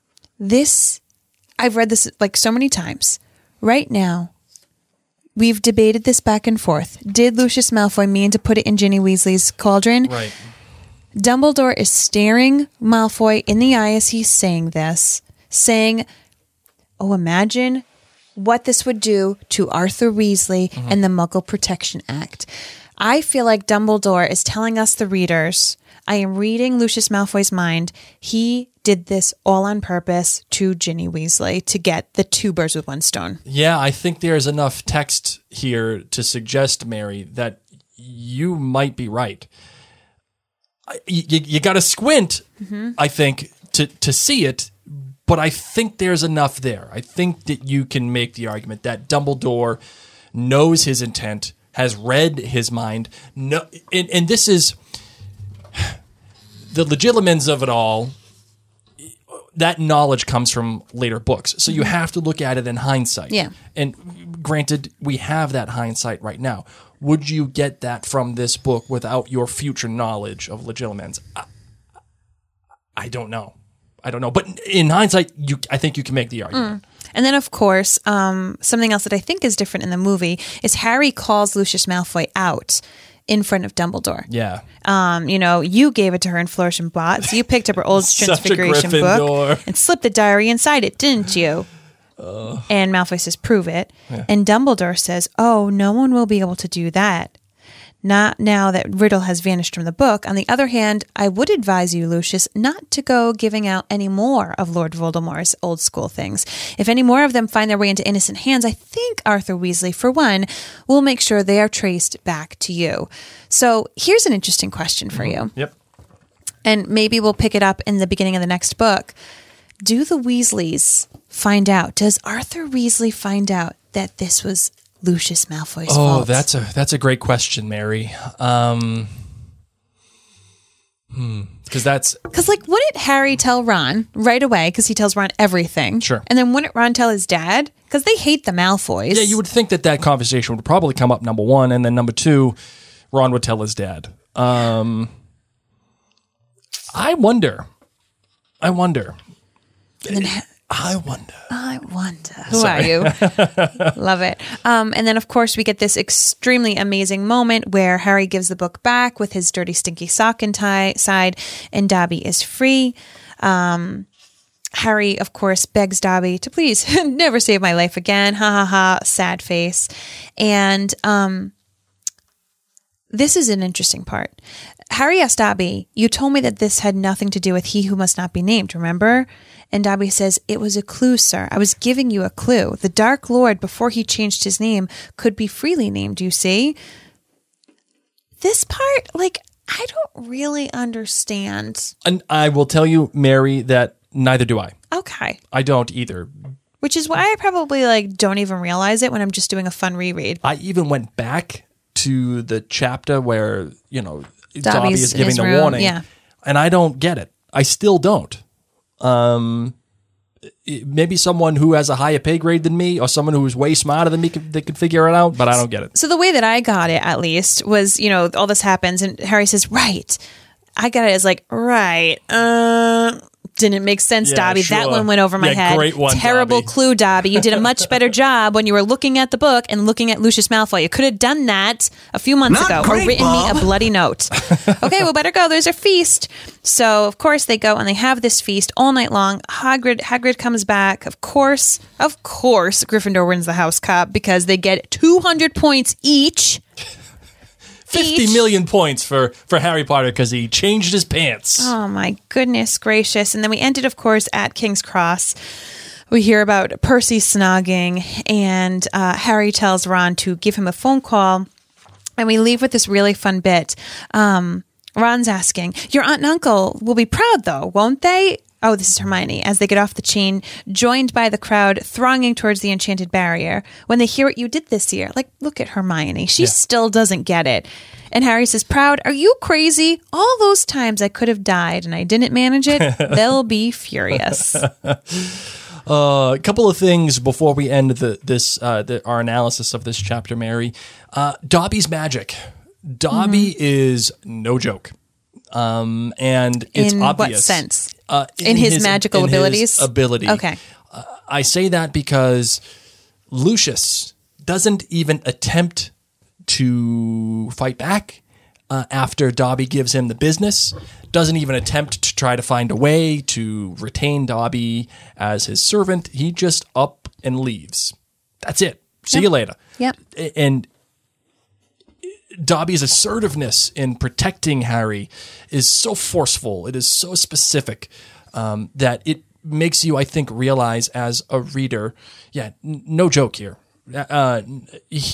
I've read this so many times. Right now, we've debated this back and forth. Did Lucius Malfoy mean to put it in Ginny Weasley's cauldron? Right. Dumbledore is staring Malfoy in the eye as he's saying this, saying, oh, imagine what this would do to Arthur Weasley and the Muggle Protection Act. I feel like Dumbledore is telling us, the readers, I am reading Lucius Malfoy's mind. He did this all on purpose to Ginny Weasley to get the two birds with one stone. Yeah, I think there's enough text here to suggest, Mary, that you might be right. You got to squint, I think, to see it. But I think there's enough there. I think that you can make the argument that Dumbledore knows his intent, has read his mind. No, and this is the legilimens of it all. That knowledge comes from later books. So you have to look at it in hindsight. Yeah. And granted, we have that hindsight right now. Would you get that from this book without your future knowledge of legilimens? I don't know. But in hindsight, I think you can make the argument. And then, of course, something else that I think is different in the movie is Harry calls Lucius Malfoy out in front of Dumbledore. Yeah. You gave it to her in Flourish and Blotts. So you picked up her old Transfiguration book and slipped the diary inside it, didn't you? And Malfoy says, prove it. Yeah. And Dumbledore says, oh, no one will be able to do that. Not now that Riddle has vanished from the book. On the other hand, I would advise you, Lucius, not to go giving out any more of Lord Voldemort's old school things. If any more of them find their way into innocent hands, I think Arthur Weasley, for one, will make sure they are traced back to you. So here's an interesting question for you. Yep. And maybe we'll pick it up in the beginning of the next book. Do the Weasleys find out? Does Arthur Weasley find out that this was Lucius Malfoy's fault? Oh, that's a great question, Mary. Because wouldn't Harry tell Ron right away? Because he tells Ron everything. Sure. And then wouldn't Ron tell his dad? Because they hate the Malfoys. Yeah, you would think that conversation would probably come up, number one, and then number two, Ron would tell his dad. I wonder. And then I wonder. Who are you? Love it. And then, of course, we get this extremely amazing moment where Harry gives the book back with his dirty, stinky sock inside, and Dobby is free. Harry, of course, begs Dobby to please never save my life again. Ha ha ha. Sad face. And this is an interesting part. Harry asked Dobby, you told me that this had nothing to do with he who must not be named, remember? And Dobby says, it was a clue, sir. I was giving you a clue. The Dark Lord, before he changed his name, could be freely named, you see? This part, I don't really understand. And I will tell you, Mary, that neither do I. Okay. I don't either. Which is why I probably don't even realize it when I'm just doing a fun reread. I even went back to the chapter where, Dobby Dobby's is in giving his the room, warning. yeah. And I don't get it. I still don't. Maybe someone who has a higher pay grade than me or someone who is way smarter than me they can figure it out, but I don't get it. So the way that I got it, at least, was, all this happens and Harry says, right. I got it as right. Didn't make sense, Yeah, Dobby. sure. That one went over my Yeah, head. great one, Terrible Dobby. clue, Dobby. You did a much better job when you were looking at the book and looking at Lucius Malfoy. You could have done that a few months Not ago great, or written Bob. me a bloody note. Okay, well, better go. There's a feast. So, of course, they go and they have this feast all night long. Hagrid comes back. Of course, Gryffindor wins the House Cup because they get 200 points each. 50 million points for Harry Potter because he changed his pants. Oh, my goodness gracious. And then we ended, of course, at King's Cross. We hear about Percy snogging, and Harry tells Ron to give him a phone call. And we leave with this really fun bit. Ron's asking, your aunt and uncle will be proud, though, won't they? Oh, this is Hermione, as they get off the chain, joined by the crowd thronging towards the enchanted barrier. When they hear what you did this year, look at Hermione. She still doesn't get it. And Harry says, proud? Are you crazy? All those times I could have died and I didn't manage it, they'll be furious. A couple of things before we end our analysis of this chapter, Mary. Dobby's magic. Dobby is no joke. And it's In obvious. what sense? In his magical abilities? His ability. Okay. I say that because Lucius doesn't even attempt to fight back after Dobby gives him the business. Doesn't even attempt to try to find a way to retain Dobby as his servant. He just up and leaves. That's it. See you later. Yep. And Dobby's assertiveness in protecting Harry is so forceful. It is so specific that it makes you, I think, realize as a reader, no joke here. And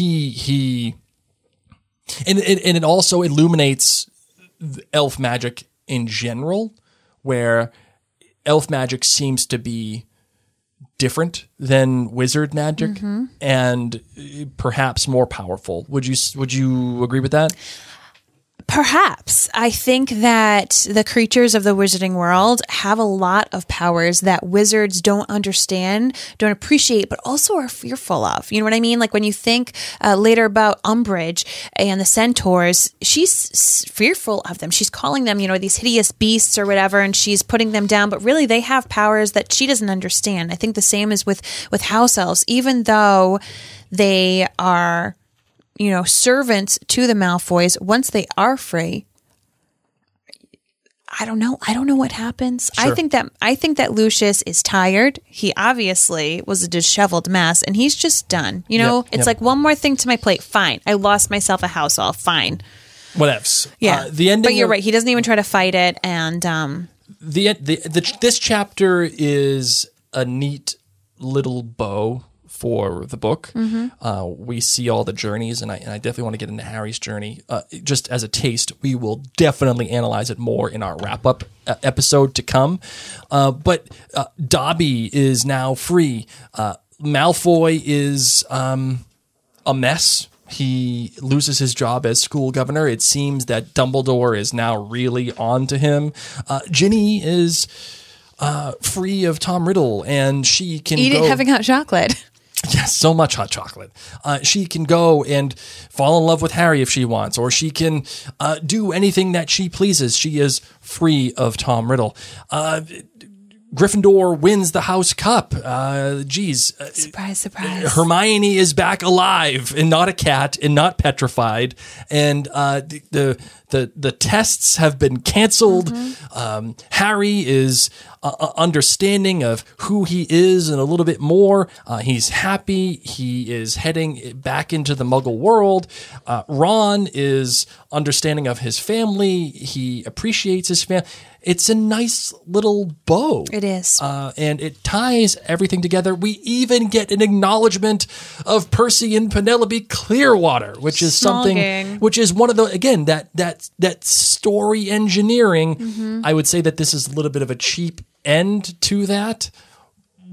it also illuminates elf magic in general, where elf magic seems to be different than wizard magic and perhaps more powerful. Would you agree with that? Perhaps. I think that the creatures of the wizarding world have a lot of powers that wizards don't understand, don't appreciate, but also are fearful of. You know what I mean? Like when you think later about Umbridge and the centaurs, she's fearful of them. She's calling them, these hideous beasts or whatever, and she's putting them down. But really, they have powers that she doesn't understand. I think the same is with house elves, even though they are servants to the Malfoys. Once they are free, I don't know what happens. Sure. I think that Lucius is tired. He obviously was a disheveled mess, and he's just done. It's like one more thing to my plate. Fine, I lost myself a house elf. Fine, Whatevs. yeah. The ending. But you're right. He doesn't even try to fight it, and this chapter is a neat little bow for the book. We see all the journeys, and I definitely want to get into Harry's journey. Just as a taste, we will definitely analyze it more in our wrap-up episode to come. But Dobby is now free. Malfoy is a mess. He loses his job as school governor. It seems that Dumbledore is now really on to him. Ginny is free of Tom Riddle, and she can having hot chocolate. Yes, so much hot chocolate. She can go and fall in love with Harry if she wants, or she can do anything that she pleases. She is free of Tom Riddle. Gryffindor wins the House Cup. Surprise, surprise. Hermione is back alive and not a cat and not petrified. And the tests have been canceled. Harry is understanding of who he is and a little bit more. He's happy. He is heading back into the Muggle world. Ron is understanding of his family. He appreciates his family. It's a nice little bow. It is. And it ties everything together. We even get an acknowledgement of Percy and Penelope Clearwater, which is something, which is one of the, again, that story engineering. I would say that this is a little bit of a cheap end to that,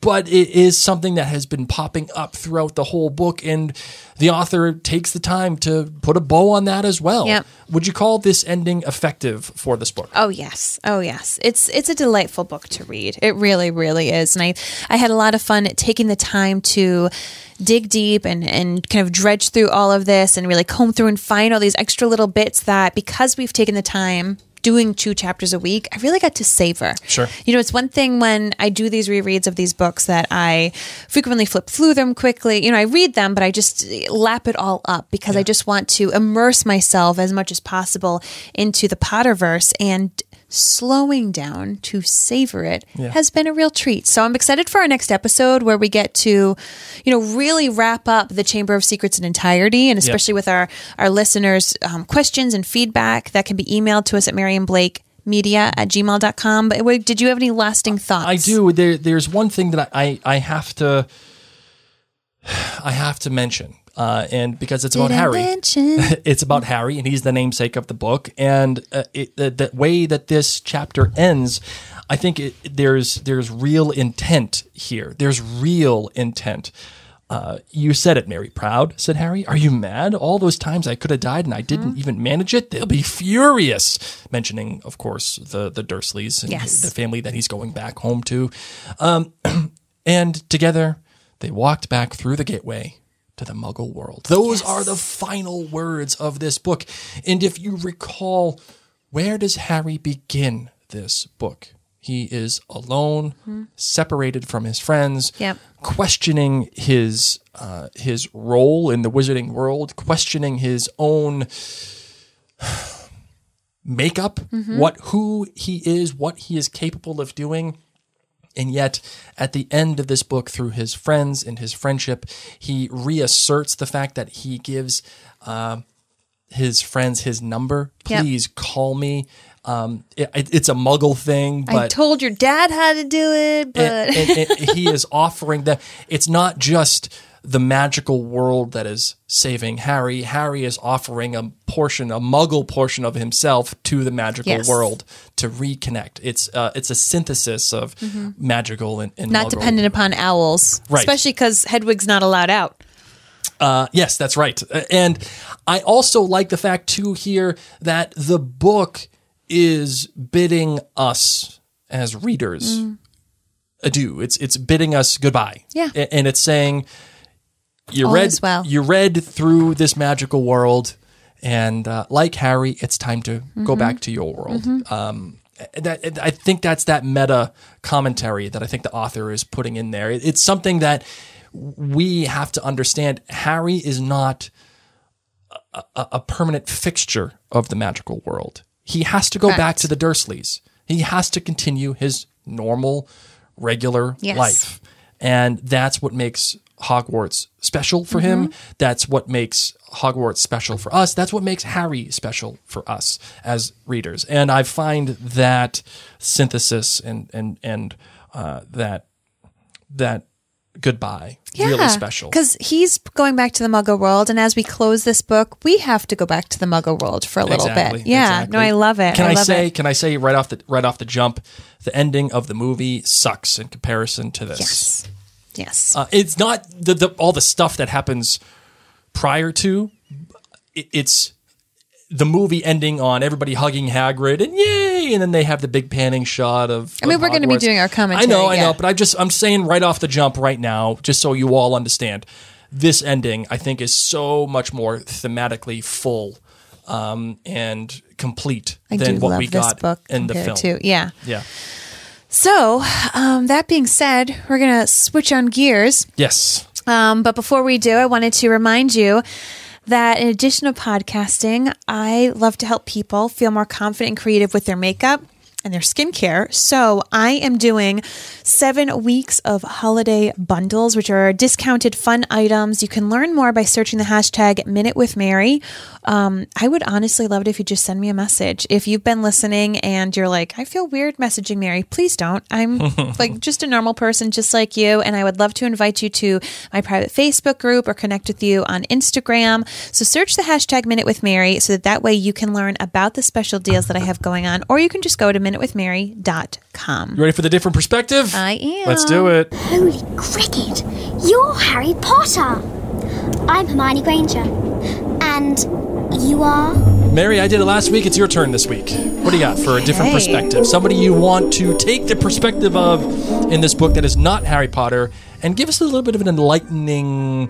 but it is something that has been popping up throughout the whole book, and the author takes the time to put a bow on that as well. Yep. Would you call this ending effective for this book? Oh yes. It's a delightful book to read. It really, really is. And I had a lot of fun taking the time to dig deep and kind of dredge through all of this and really comb through and find all these extra little bits that, because we've taken the time doing 2 chapters a week, I really got to savor. Sure. It's one thing when I do these rereads of these books that I frequently flip through them quickly. I read them, but I just lap it all up because I just want to immerse myself as much as possible into the Potterverse, and slowing down to savor it has been a real treat. So I'm excited for our next episode where we get to, really wrap up the Chamber of Secrets in entirety, and especially with our listeners' questions and feedback that can be emailed to us at MarianBlakeMedia@gmail.com. But did you have any lasting thoughts? I do. There's one thing that I have to mention. And because it's about Harry, it's about Harry, and he's the namesake of the book. And the way that this chapter ends, I think there's real intent here. There's real intent. You said it, Mary Proud, said Harry. Are you mad? All those times I could have died and I didn't even manage it? They'll be furious. Mentioning, of course, the Dursleys and the family that he's going back home to. And together they walked back through the gateway to the Muggle world. Those are the final words of this book. And if you recall, where does Harry begin this book? He is alone, separated from his friends, questioning his role in the wizarding world, questioning his own makeup, who he is, what he is capable of doing. And yet, at the end of this book, through his friends and his friendship, he reasserts the fact that he gives his friends his number. Please call me. It's a Muggle thing. But I told your dad how to do it, but and he is offering them. It's not just the magical world that is saving Harry. Harry is offering a Muggle portion of himself to the magical world to reconnect. It's a synthesis of magical and not Muggle. Dependent upon owls, right? Especially because Hedwig's not allowed out. Yes, that's right. And I also like the fact too here that the book is bidding us as readers adieu. It's bidding us goodbye. Yeah, and it's saying, You read through this magical world, and like Harry, it's time to go back to your world. I think that's that meta commentary that I think the author is putting in there. It's something that we have to understand. Harry is not a permanent fixture of the magical world. He has to go back to the Dursleys. He has to continue his normal, regular life. And that's what makes Hogwarts special for him. That's what makes Hogwarts special for us. That's what makes Harry special for us as readers. And I find that synthesis and that goodbye really special. Because he's going back to the Muggle world, and as we close this book, we have to go back to the Muggle world for a little bit. Yeah, exactly. No, I love it. Can I say right off the jump, the ending of the movie sucks in comparison to this. Yes. It's not all the stuff that happens prior to. It's the movie ending on everybody hugging Hagrid and yay, and then they have the big panning shot of. I mean, we're going to be doing our commentary. I know, but I'm saying right off the jump right now, just so you all understand, this ending I think is so much more thematically full and complete than what we got in the film. Yeah. So, that being said, we're going to switch on gears. Yes. But before we do, I wanted to remind you that in addition to podcasting, I love to help people feel more confident and creative with their makeup and their skincare. So I am doing 7 weeks of holiday bundles, which are discounted fun items. You can learn more by searching the hashtag Minute with Mary. I would honestly love it if you just send me a message. If you've been listening and you're like, I feel weird messaging Mary, please don't. I'm like just a normal person just like you. And I would love to invite you to my private Facebook group or connect with you on Instagram. So search the hashtag Minute with Mary so that way you can learn about the special deals that I have going on, or you can just go to spinitwithmary.com. You ready for the different perspective? I am. Let's do it. Holy cricket! You're Harry Potter! I'm Hermione Granger. And you are? Mary, I did it last week. It's your turn this week. What do you got for a different perspective? Somebody you want to take the perspective of in this book that is not Harry Potter and give us a little bit of an enlightening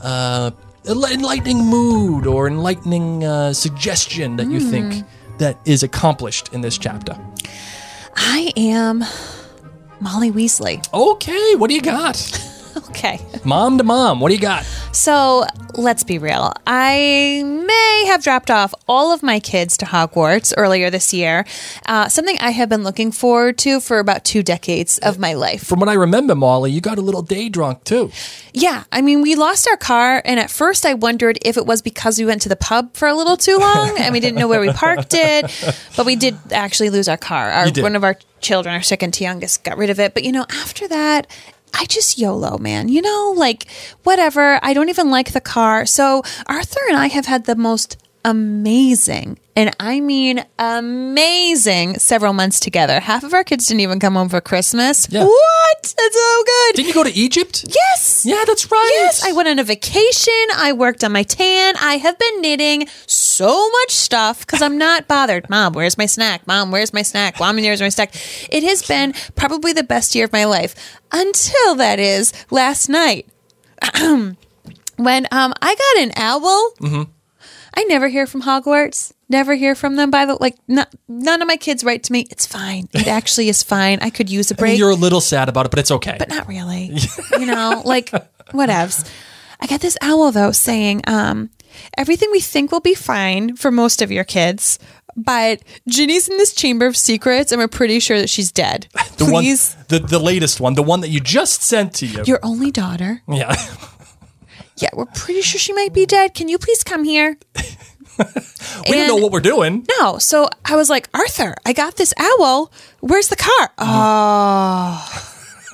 mood or enlightening suggestion that you think that is accomplished in this chapter. I am Molly Weasley. Okay, what do you got? Okay. Mom to mom, what do you got? So let's be real. I may have dropped off all of my kids to Hogwarts earlier this year. Something I have been looking forward to for about 2 decades of my life. From what I remember, Molly, you got a little day drunk too. Yeah. I mean, we lost our car, and at first I wondered if it was because we went to the pub for a little too long and we didn't know where we parked it. But we did actually lose our car. One of our children, our second youngest, got rid of it. But, after that, I just YOLO, man. Whatever. I don't even like the car. So Arthur and I have had the most amazing, and I mean amazing, several months together. Half of our kids didn't even come home for Christmas. Yeah. What? That's so good. Didn't you go to Egypt? Yes. Yeah, that's right. Yes. I went on a vacation. I worked on my tan. I have been knitting so much stuff because I'm not bothered. Mom, where's my snack? Mom, where's my snack? Mom, where's my snack? It has been probably the best year of my life until, that is, last night when I got an owl. Mm-hmm. I never hear from Hogwarts. Never hear from them. None of my kids write to me. It's fine. It actually is fine. I could use a break. You're a little sad about it, but it's okay. But not really. Whatevs. I got this owl, though, saying, everything we think will be fine for most of your kids, but Ginny's in this chamber of secrets, and we're pretty sure that she's dead. Please. The latest one, the one that you just sent to you. Your only daughter. Yeah. Yeah, we're pretty sure she might be dead. Can you please come here? We don't know what we're doing. No. So I was like, Arthur, I got this owl. Where's the car? Oh.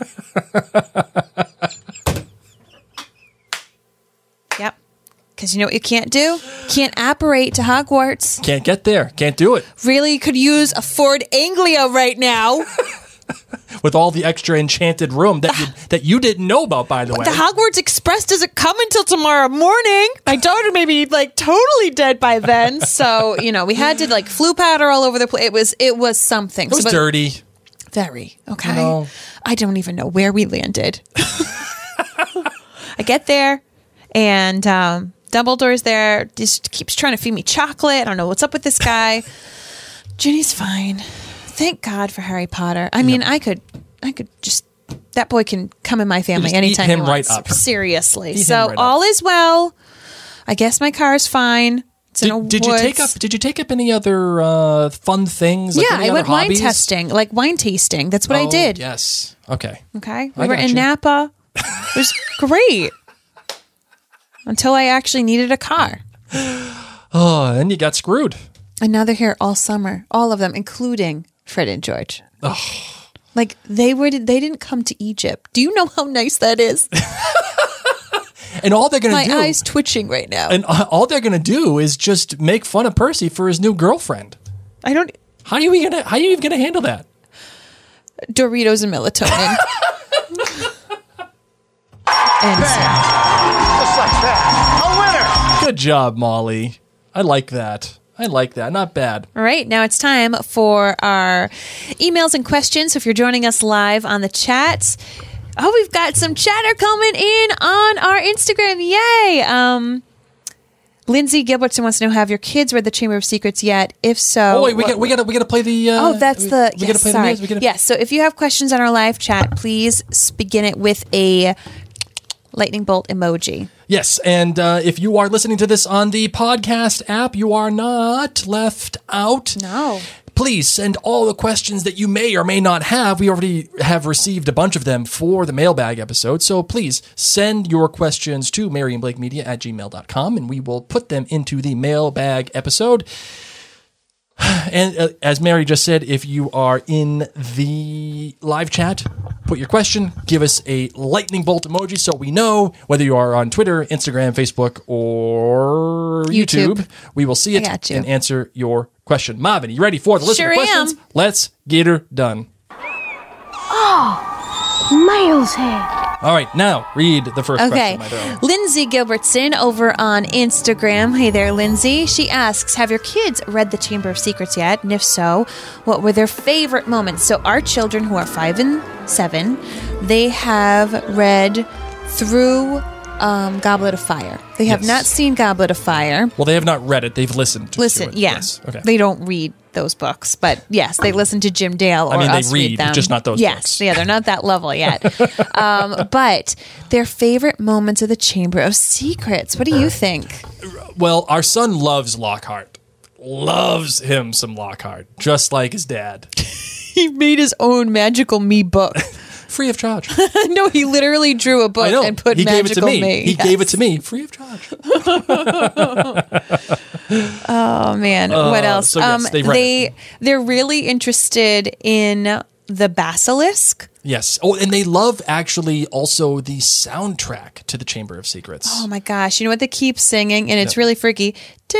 Yep. Because you know what you can't do? Can't apparate to Hogwarts. Can't get there. Can't do it. Really could use a Ford Anglia right now. With all the extra enchanted room that you didn't know about, by the way. The Hogwarts Express doesn't come until tomorrow morning. My daughter may be totally dead by then. So, we had to flu powder all over the place. It was something. It was dirty. Very. Okay. I don't even know where we landed. I get there and Dumbledore's there. Just keeps trying to feed me chocolate. I don't know what's up with this guy. Ginny's fine. Thank God for Harry Potter. I mean, I could just, that boy can come in my family anytime he wants. Right up. Seriously. So all is well. I guess my car is fine. It's in a woods. Did you take up any other fun things? Yeah, I went wine testing, wine tasting. That's what I did. Yes. Okay. Okay. We were in Napa. It was great. Until I actually needed a car. Oh, and you got screwed. And now they're here all summer. All of them, including Fred and George. Oh. They didn't come to Egypt. Do you know how nice that is? And all they're going to do... My eye's twitching right now. And all they're going to do is just make fun of Percy for his new girlfriend. I don't... How are you even going to handle that? Doritos and melatonin. And Just like that. A winner! Good job, Molly. I like that. Not bad. All right. Now it's time for our emails and questions. So if you're joining us live on the chat, we've got some chatter coming in on our Instagram. Yay. Lindsay Gilbertson wants to know, have your kids read the Chamber of Secrets yet? If so, we gotta play the. Yes. So if you have questions on our live chat, please begin it with a lightning bolt emoji. Yes, and if you are listening to this on the podcast app, you are not left out. No. Please send all the questions that you may or may not have. We already have received a bunch of them for the mailbag episode, so please send your questions to maryandblakemedia@gmail.com, and we will put them into the mailbag episode. And as Mary just said, if you are in the live chat, put your question, give us a lightning bolt emoji so we know whether you are on Twitter, Instagram, Facebook, or YouTube. We will see it and answer your question. Marvin, you ready for the listener questions? Let's get her done. Oh, Miles here. All right, now read the first question, my darling. Lindsay Gilbertson over on Instagram. Hey there, Lindsay. She asks, have your kids read The Chamber of Secrets yet? And if so, what were their favorite moments? So our children, who are 5 and 7, they have read through Goblet of Fire. They have not seen Goblet of Fire. Well, they have not read it. They've listened to it. Yes. Okay. They don't read those books, but yes, they listen to Jim Dale or us read them. Just not those books. Yeah, they're not that level yet. But their favorite moments of The Chamber of Secrets. What do you think? Well, our son loves Lockhart. Loves him some Lockhart, just like his dad. He made his own Magical Me book. Free of charge. No, he literally drew a book and put Magical Me. He gave it to me, free of charge. Oh man, what else? So yes, they're really interested in the Basilisk. Yes. Oh, and they love actually also the soundtrack to The Chamber of Secrets. Oh my gosh, you know what they keep singing, and it's really freaky.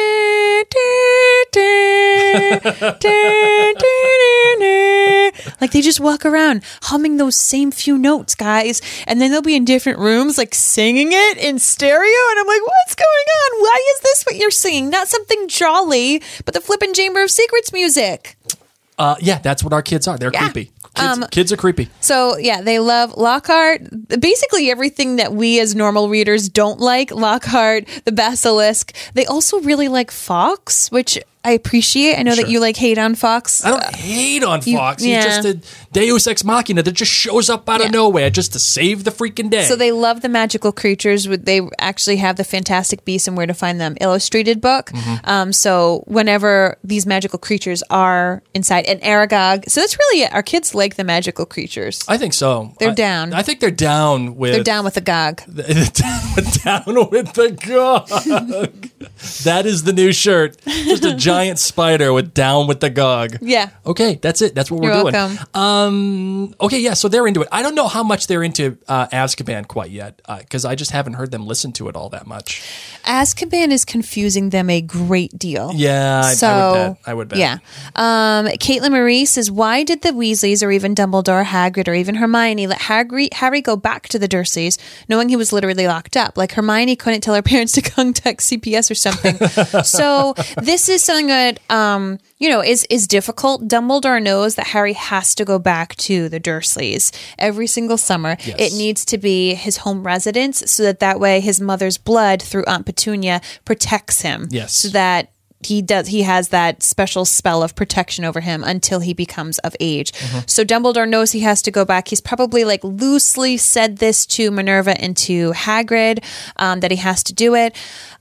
Like they just walk around humming those same few notes, guys, and then they'll be in different rooms like singing it in stereo, and I'm like, what's going on? Why is this what you're singing? Not something jolly, but the flippin' Chamber of Secrets music. Yeah, that's what our kids are. They're creepy. Kids are creepy. So, yeah, they love Lockhart. Basically everything that we as normal readers don't like. Lockhart, the Basilisk. They also really like Fawkes, which I appreciate. I know that you hate on Fawkes. I don't hate on Fawkes. He's just a deus ex machina that just shows up out of nowhere just to save the freaking day. So they love the magical creatures. They actually have the Fantastic Beasts and Where to Find Them illustrated book. Mm-hmm. So whenever these magical creatures are inside, and Aragog. So that's really it. Our kids like the magical creatures. I think so. They're down. I think they're down with... They're down with the Gog. Down with the Gog. That is the new shirt. Just a giant spider with Down with the Gog. Yeah. Okay, that's it. That's what we're doing. Welcome. Okay, yeah, so they're into it. I don't know how much they're into Azkaban quite yet, because I just haven't heard them listen to it all that much. Azkaban is confusing them a great deal. Yeah, I would bet. Yeah. Caitlin Marie says, why did the Weasleys or even Dumbledore, Hagrid, or even Hermione let Harry go back to the Dursleys knowing he was literally locked up? Like Hermione couldn't tell her parents to contact CPS or something. So this is something that, is difficult. Dumbledore knows that Harry has to go back to the Dursleys every single summer. Yes. It needs to be his home residence so that way his mother's blood through Aunt Petunia protects him. Yes. So that he has that special spell of protection over him until he becomes of age. Mm-hmm. So Dumbledore knows he has to go back. He's probably loosely said this to Minerva and to Hagrid, that he has to do it.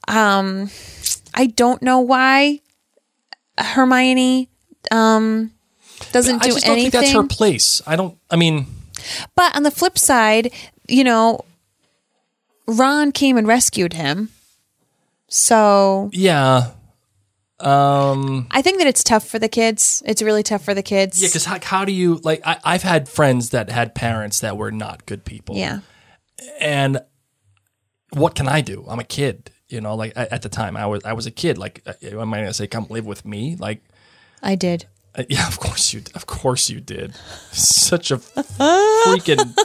I don't know why Hermione doesn't do anything. I just don't think that's her place. But on the flip side, Ron came and rescued him. So yeah. I think that it's tough for the kids. It's really tough for the kids. Yeah, because how do you I've had friends that had parents that were not good people. Yeah. And what can I do? I'm a kid. At the time, I was a kid. Am I going to say, come live with me? I did. Yeah, of course you did. Such a freaking...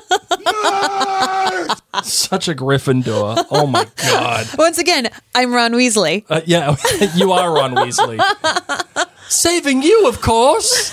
such a Gryffindor. Oh, my God. Once again, I'm Ron Weasley. Yeah, you are Ron Weasley. Saving you, of course.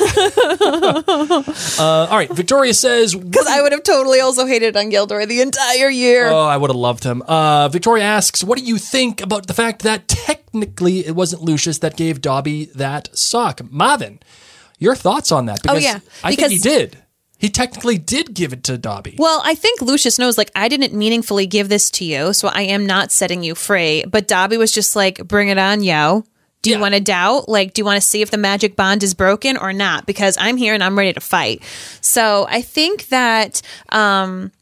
All right, Victoria says... Because I would have totally also hated on Gildor the entire year. Oh, I would have loved him. Victoria asks, what do you think about the fact that technically it wasn't Lucius that gave Dobby that sock? Marvin, your thoughts on that? Because I think he did. He technically did give it to Dobby. Well, I think Lucius knows, I didn't meaningfully give this to you, so I am not setting you free. But Dobby was just bring it on, yo. Do you want to doubt? Do you want to see if the magic bond is broken or not? Because I'm here and I'm ready to fight. So I think that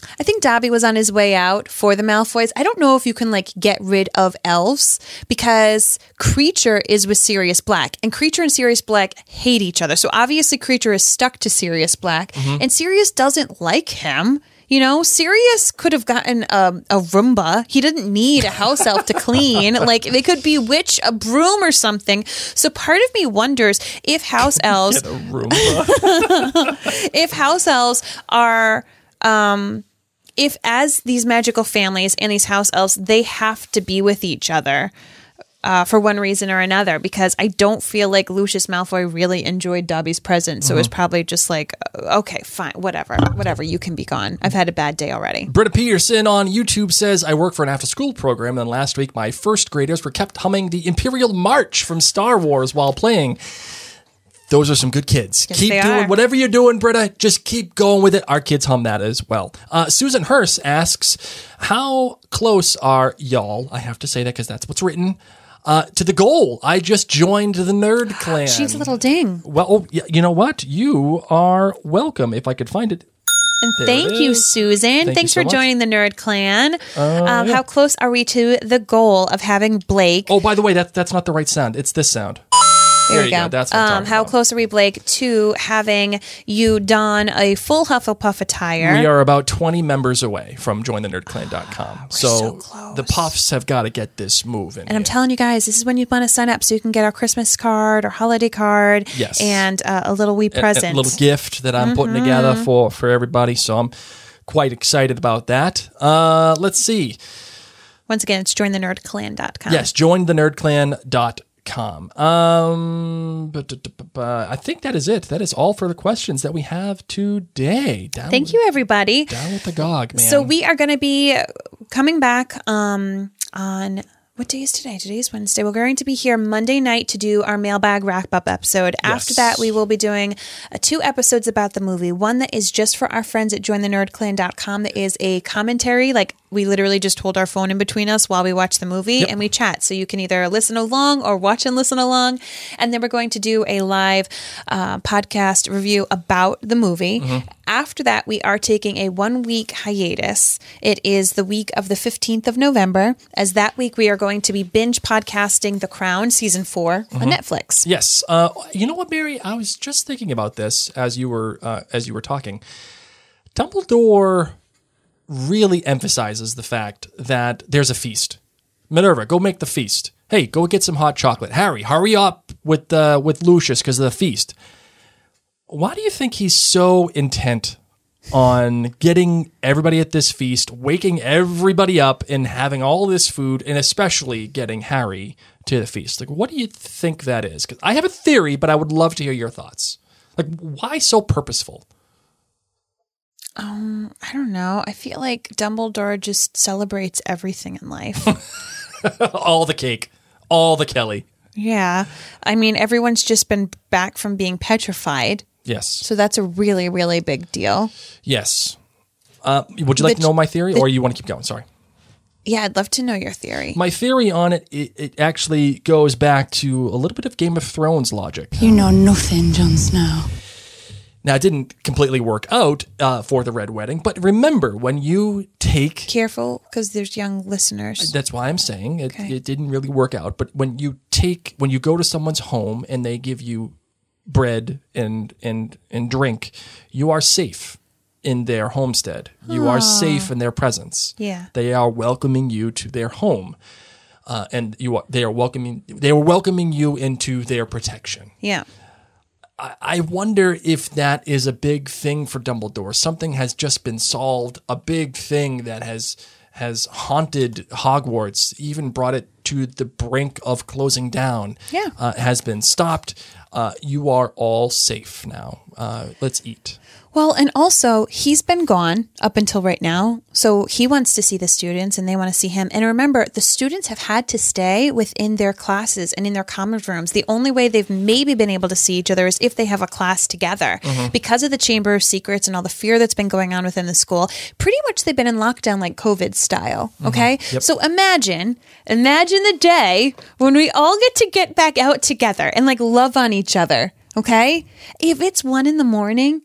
I think Dobby was on his way out for the Malfoys. I don't know if you can like get rid of elves because Kreacher is with Sirius Black, and Kreacher and Sirius Black hate each other. So obviously Kreacher is stuck to Sirius Black, and Sirius doesn't like him. You know, Sirius could have gotten a Roomba. He didn't need a house elf to clean. Like, they could bewitch a broom or something. So part of me wonders if house elves... Get a Roomba. if house elves are... if as these magical families and these house elves, they have to be with each other for one reason or another, because I don't feel like Lucius Malfoy really enjoyed Dobby's presence. So it was probably just like, okay, fine, whatever, you can be gone. I've had a bad day already. Britta Peterson on YouTube says, I work for an after-school program, and last week my first graders were kept humming the Imperial March from Star Wars while playing. Those are some good kids. Yes, keep they doing are. whatever you're doing, Britta. Just keep going with it. Our kids hum that as well. Susan Hurst asks, how close are y'all? I have to say that because that's what's written. To the goal. I just joined the Nerd Clan. She's a little ding. Well, you know what? You are welcome. If I could find it. And There thank it you, is. Susan. Thank Thanks you so for much. joining the Nerd Clan. Yeah. How close are we to the goal of having Blake? Oh, by the way, that's not the right sound. It's this sound. There you you go. go. That's what I'm talking how about. close are we, Blake, to having you don a full Hufflepuff attire? We are about 20 members away from jointhenerdclan.com. so close. the Puffs have got to get this moving. And I'm telling you guys, this is when you want to sign up so you can get our Christmas card or holiday card. Yes. And a little wee present. A little gift that I'm putting together for everybody. So I'm quite excited about that. Let's see. Once again, it's jointhenerdclan.com. Yes, jointhenerdclan.com. I think that is it. That is all for the questions that we have today. Thank you, everybody. Down with the GOG, man. So we are going to be coming back on... What day is today? Today is Wednesday. We're going to be here Monday night to do our mailbag wrap-up episode. After that, we will be doing 2 episodes about the movie. One that is just for our friends at jointhenerdclan.com that is a commentary. Like, we literally just hold our phone in between us while we watch the movie and we chat. So you can either listen along or watch and listen along. And then we're going to do a live podcast review about the movie. After that, we are taking a 1-week hiatus. It is the week of the 15th of November, as that week we are going to be binge podcasting The Crown Season 4 on Netflix. Yes. You know what, Mary? I was just thinking about this as you were talking. Dumbledore really emphasizes the fact that there's a feast. Minerva, go make the feast. Hey, go get some hot chocolate. Harry, hurry up with Lucius because of the feast. Why do you think he's so intent on getting everybody at this feast, waking everybody up and having all this food, and especially getting Harry to the feast? Like, what do you think that is? Because I have a theory, but I would love to hear your thoughts. Like, why so purposeful? I don't know. I feel like Dumbledore just celebrates everything in life. All the cake, all the Kelly. Yeah. I mean, everyone's just been back from being petrified. Yes. So that's a really, really big deal. Yes. Would you like to know my theory, or you want to keep going? Sorry. Yeah, I'd love to know your theory. My theory on it actually goes back to a little bit of Game of Thrones logic. You know nothing, Jon Snow. Now, it didn't completely work out for the Red Wedding, but remember, when you take... Careful, because there's young listeners. That's why I'm saying it didn't really work out. But when you go to someone's home and they give you bread and drink, you are safe in their homestead. You are safe in their presence. Yeah. They are welcoming you to their home. And they are welcoming you into their protection. Yeah. I wonder if that is a big thing for Dumbledore. Something has just been solved, a big thing that has haunted Hogwarts, even brought it to the brink of closing down, has been stopped. You are all safe now. Let's eat. Well, and also, he's been gone up until right now, so he wants to see the students and they want to see him. And remember, the students have had to stay within their classes and in their common rooms. The only way they've maybe been able to see each other is if they have a class together. Because of the Chamber of Secrets and all the fear that's been going on within the school, pretty much they've been in lockdown like COVID style, okay? Yep. So imagine the day when we all get back out together and like love on each other, okay? If it's 1 a.m,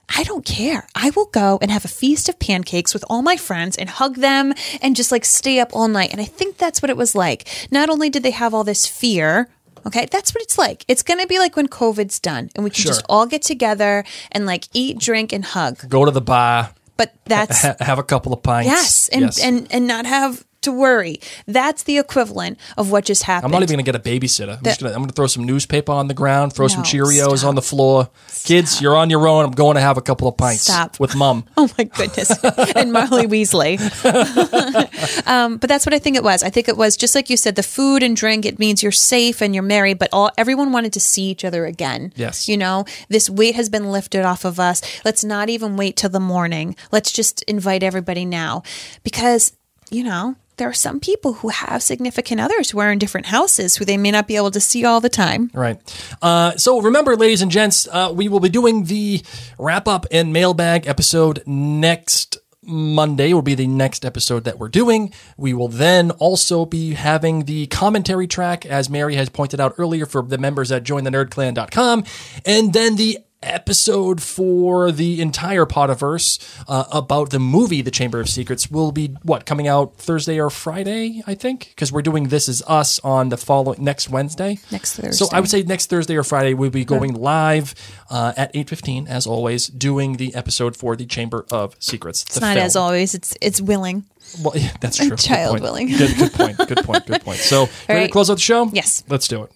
I don't care. I will go and have a feast of pancakes with all my friends and hug them and just like stay up all night. And I think that's what it was like. Not only did they have all this fear, okay, that's what it's like. It's going to be like when COVID's done and we can just all get together and like eat, drink, and hug. Go to the bar. But that's... have a couple of pints. Yes, and not have to worry. That's the equivalent of what just happened. I'm not even going to get a babysitter. I'm going to throw some newspaper on the ground, throw some Cheerios on the floor. Kids, you're on your own. I'm going to have a couple of pints with Mom. Oh, my goodness. And Marley Weasley. But that's what I think it was. I think it was, just like you said, the food and drink, it means you're safe and you're merry, but everyone wanted to see each other again. Yes. You know, this weight has been lifted off of us. Let's not even wait till the morning. Let's just invite everybody now. Because, you know, there are some people who have significant others who are in different houses who they may not be able to see all the time. Right. So remember, ladies and gents, we will be doing the wrap-up and mailbag episode next Monday. Will be the next episode that we're doing. We will then also be having the commentary track, as Mary has pointed out earlier, for the members at jointhenerdclan.com. And then the episode for the entire Potterverse about the movie The Chamber of Secrets will be coming out Thursday or Friday, I think, because we're doing This Is Us on the next Wednesday. Next Thursday. So I would say next Thursday or Friday we'll be going live at 8:15 as always, doing the episode for The Chamber of Secrets. It's not film. As always, it's willing. Well, yeah, that's true. Child willing. Good point. So ready to close out the show? Yes. Let's do it.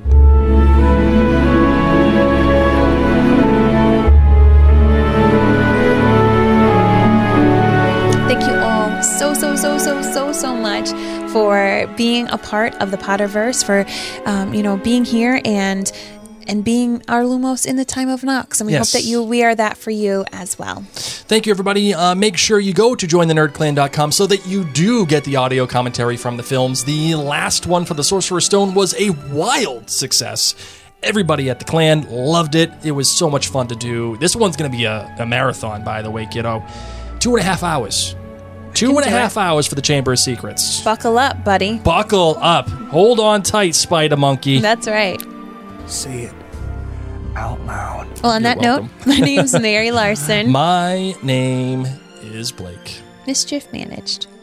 Thank you all so much for being a part of the Potterverse, for being here and being our Lumos in the time of Nox. And we hope that we are that for you as well. Thank you, everybody. Make sure you go to jointhenerdclan.com so that you do get the audio commentary from the films. The last one for the Sorcerer's Stone was a wild success. Everybody at the clan loved it. It was so much fun to do. This one's going to be a marathon, by the way, kiddo. 2.5 hours. 2.5 hours for the Chamber of Secrets. Buckle up, buddy. Buckle up. Hold on tight, Spider Monkey. That's right. Say it out loud. Well, on that note, my name's Mary Larson. My name is Blake. Mischief managed.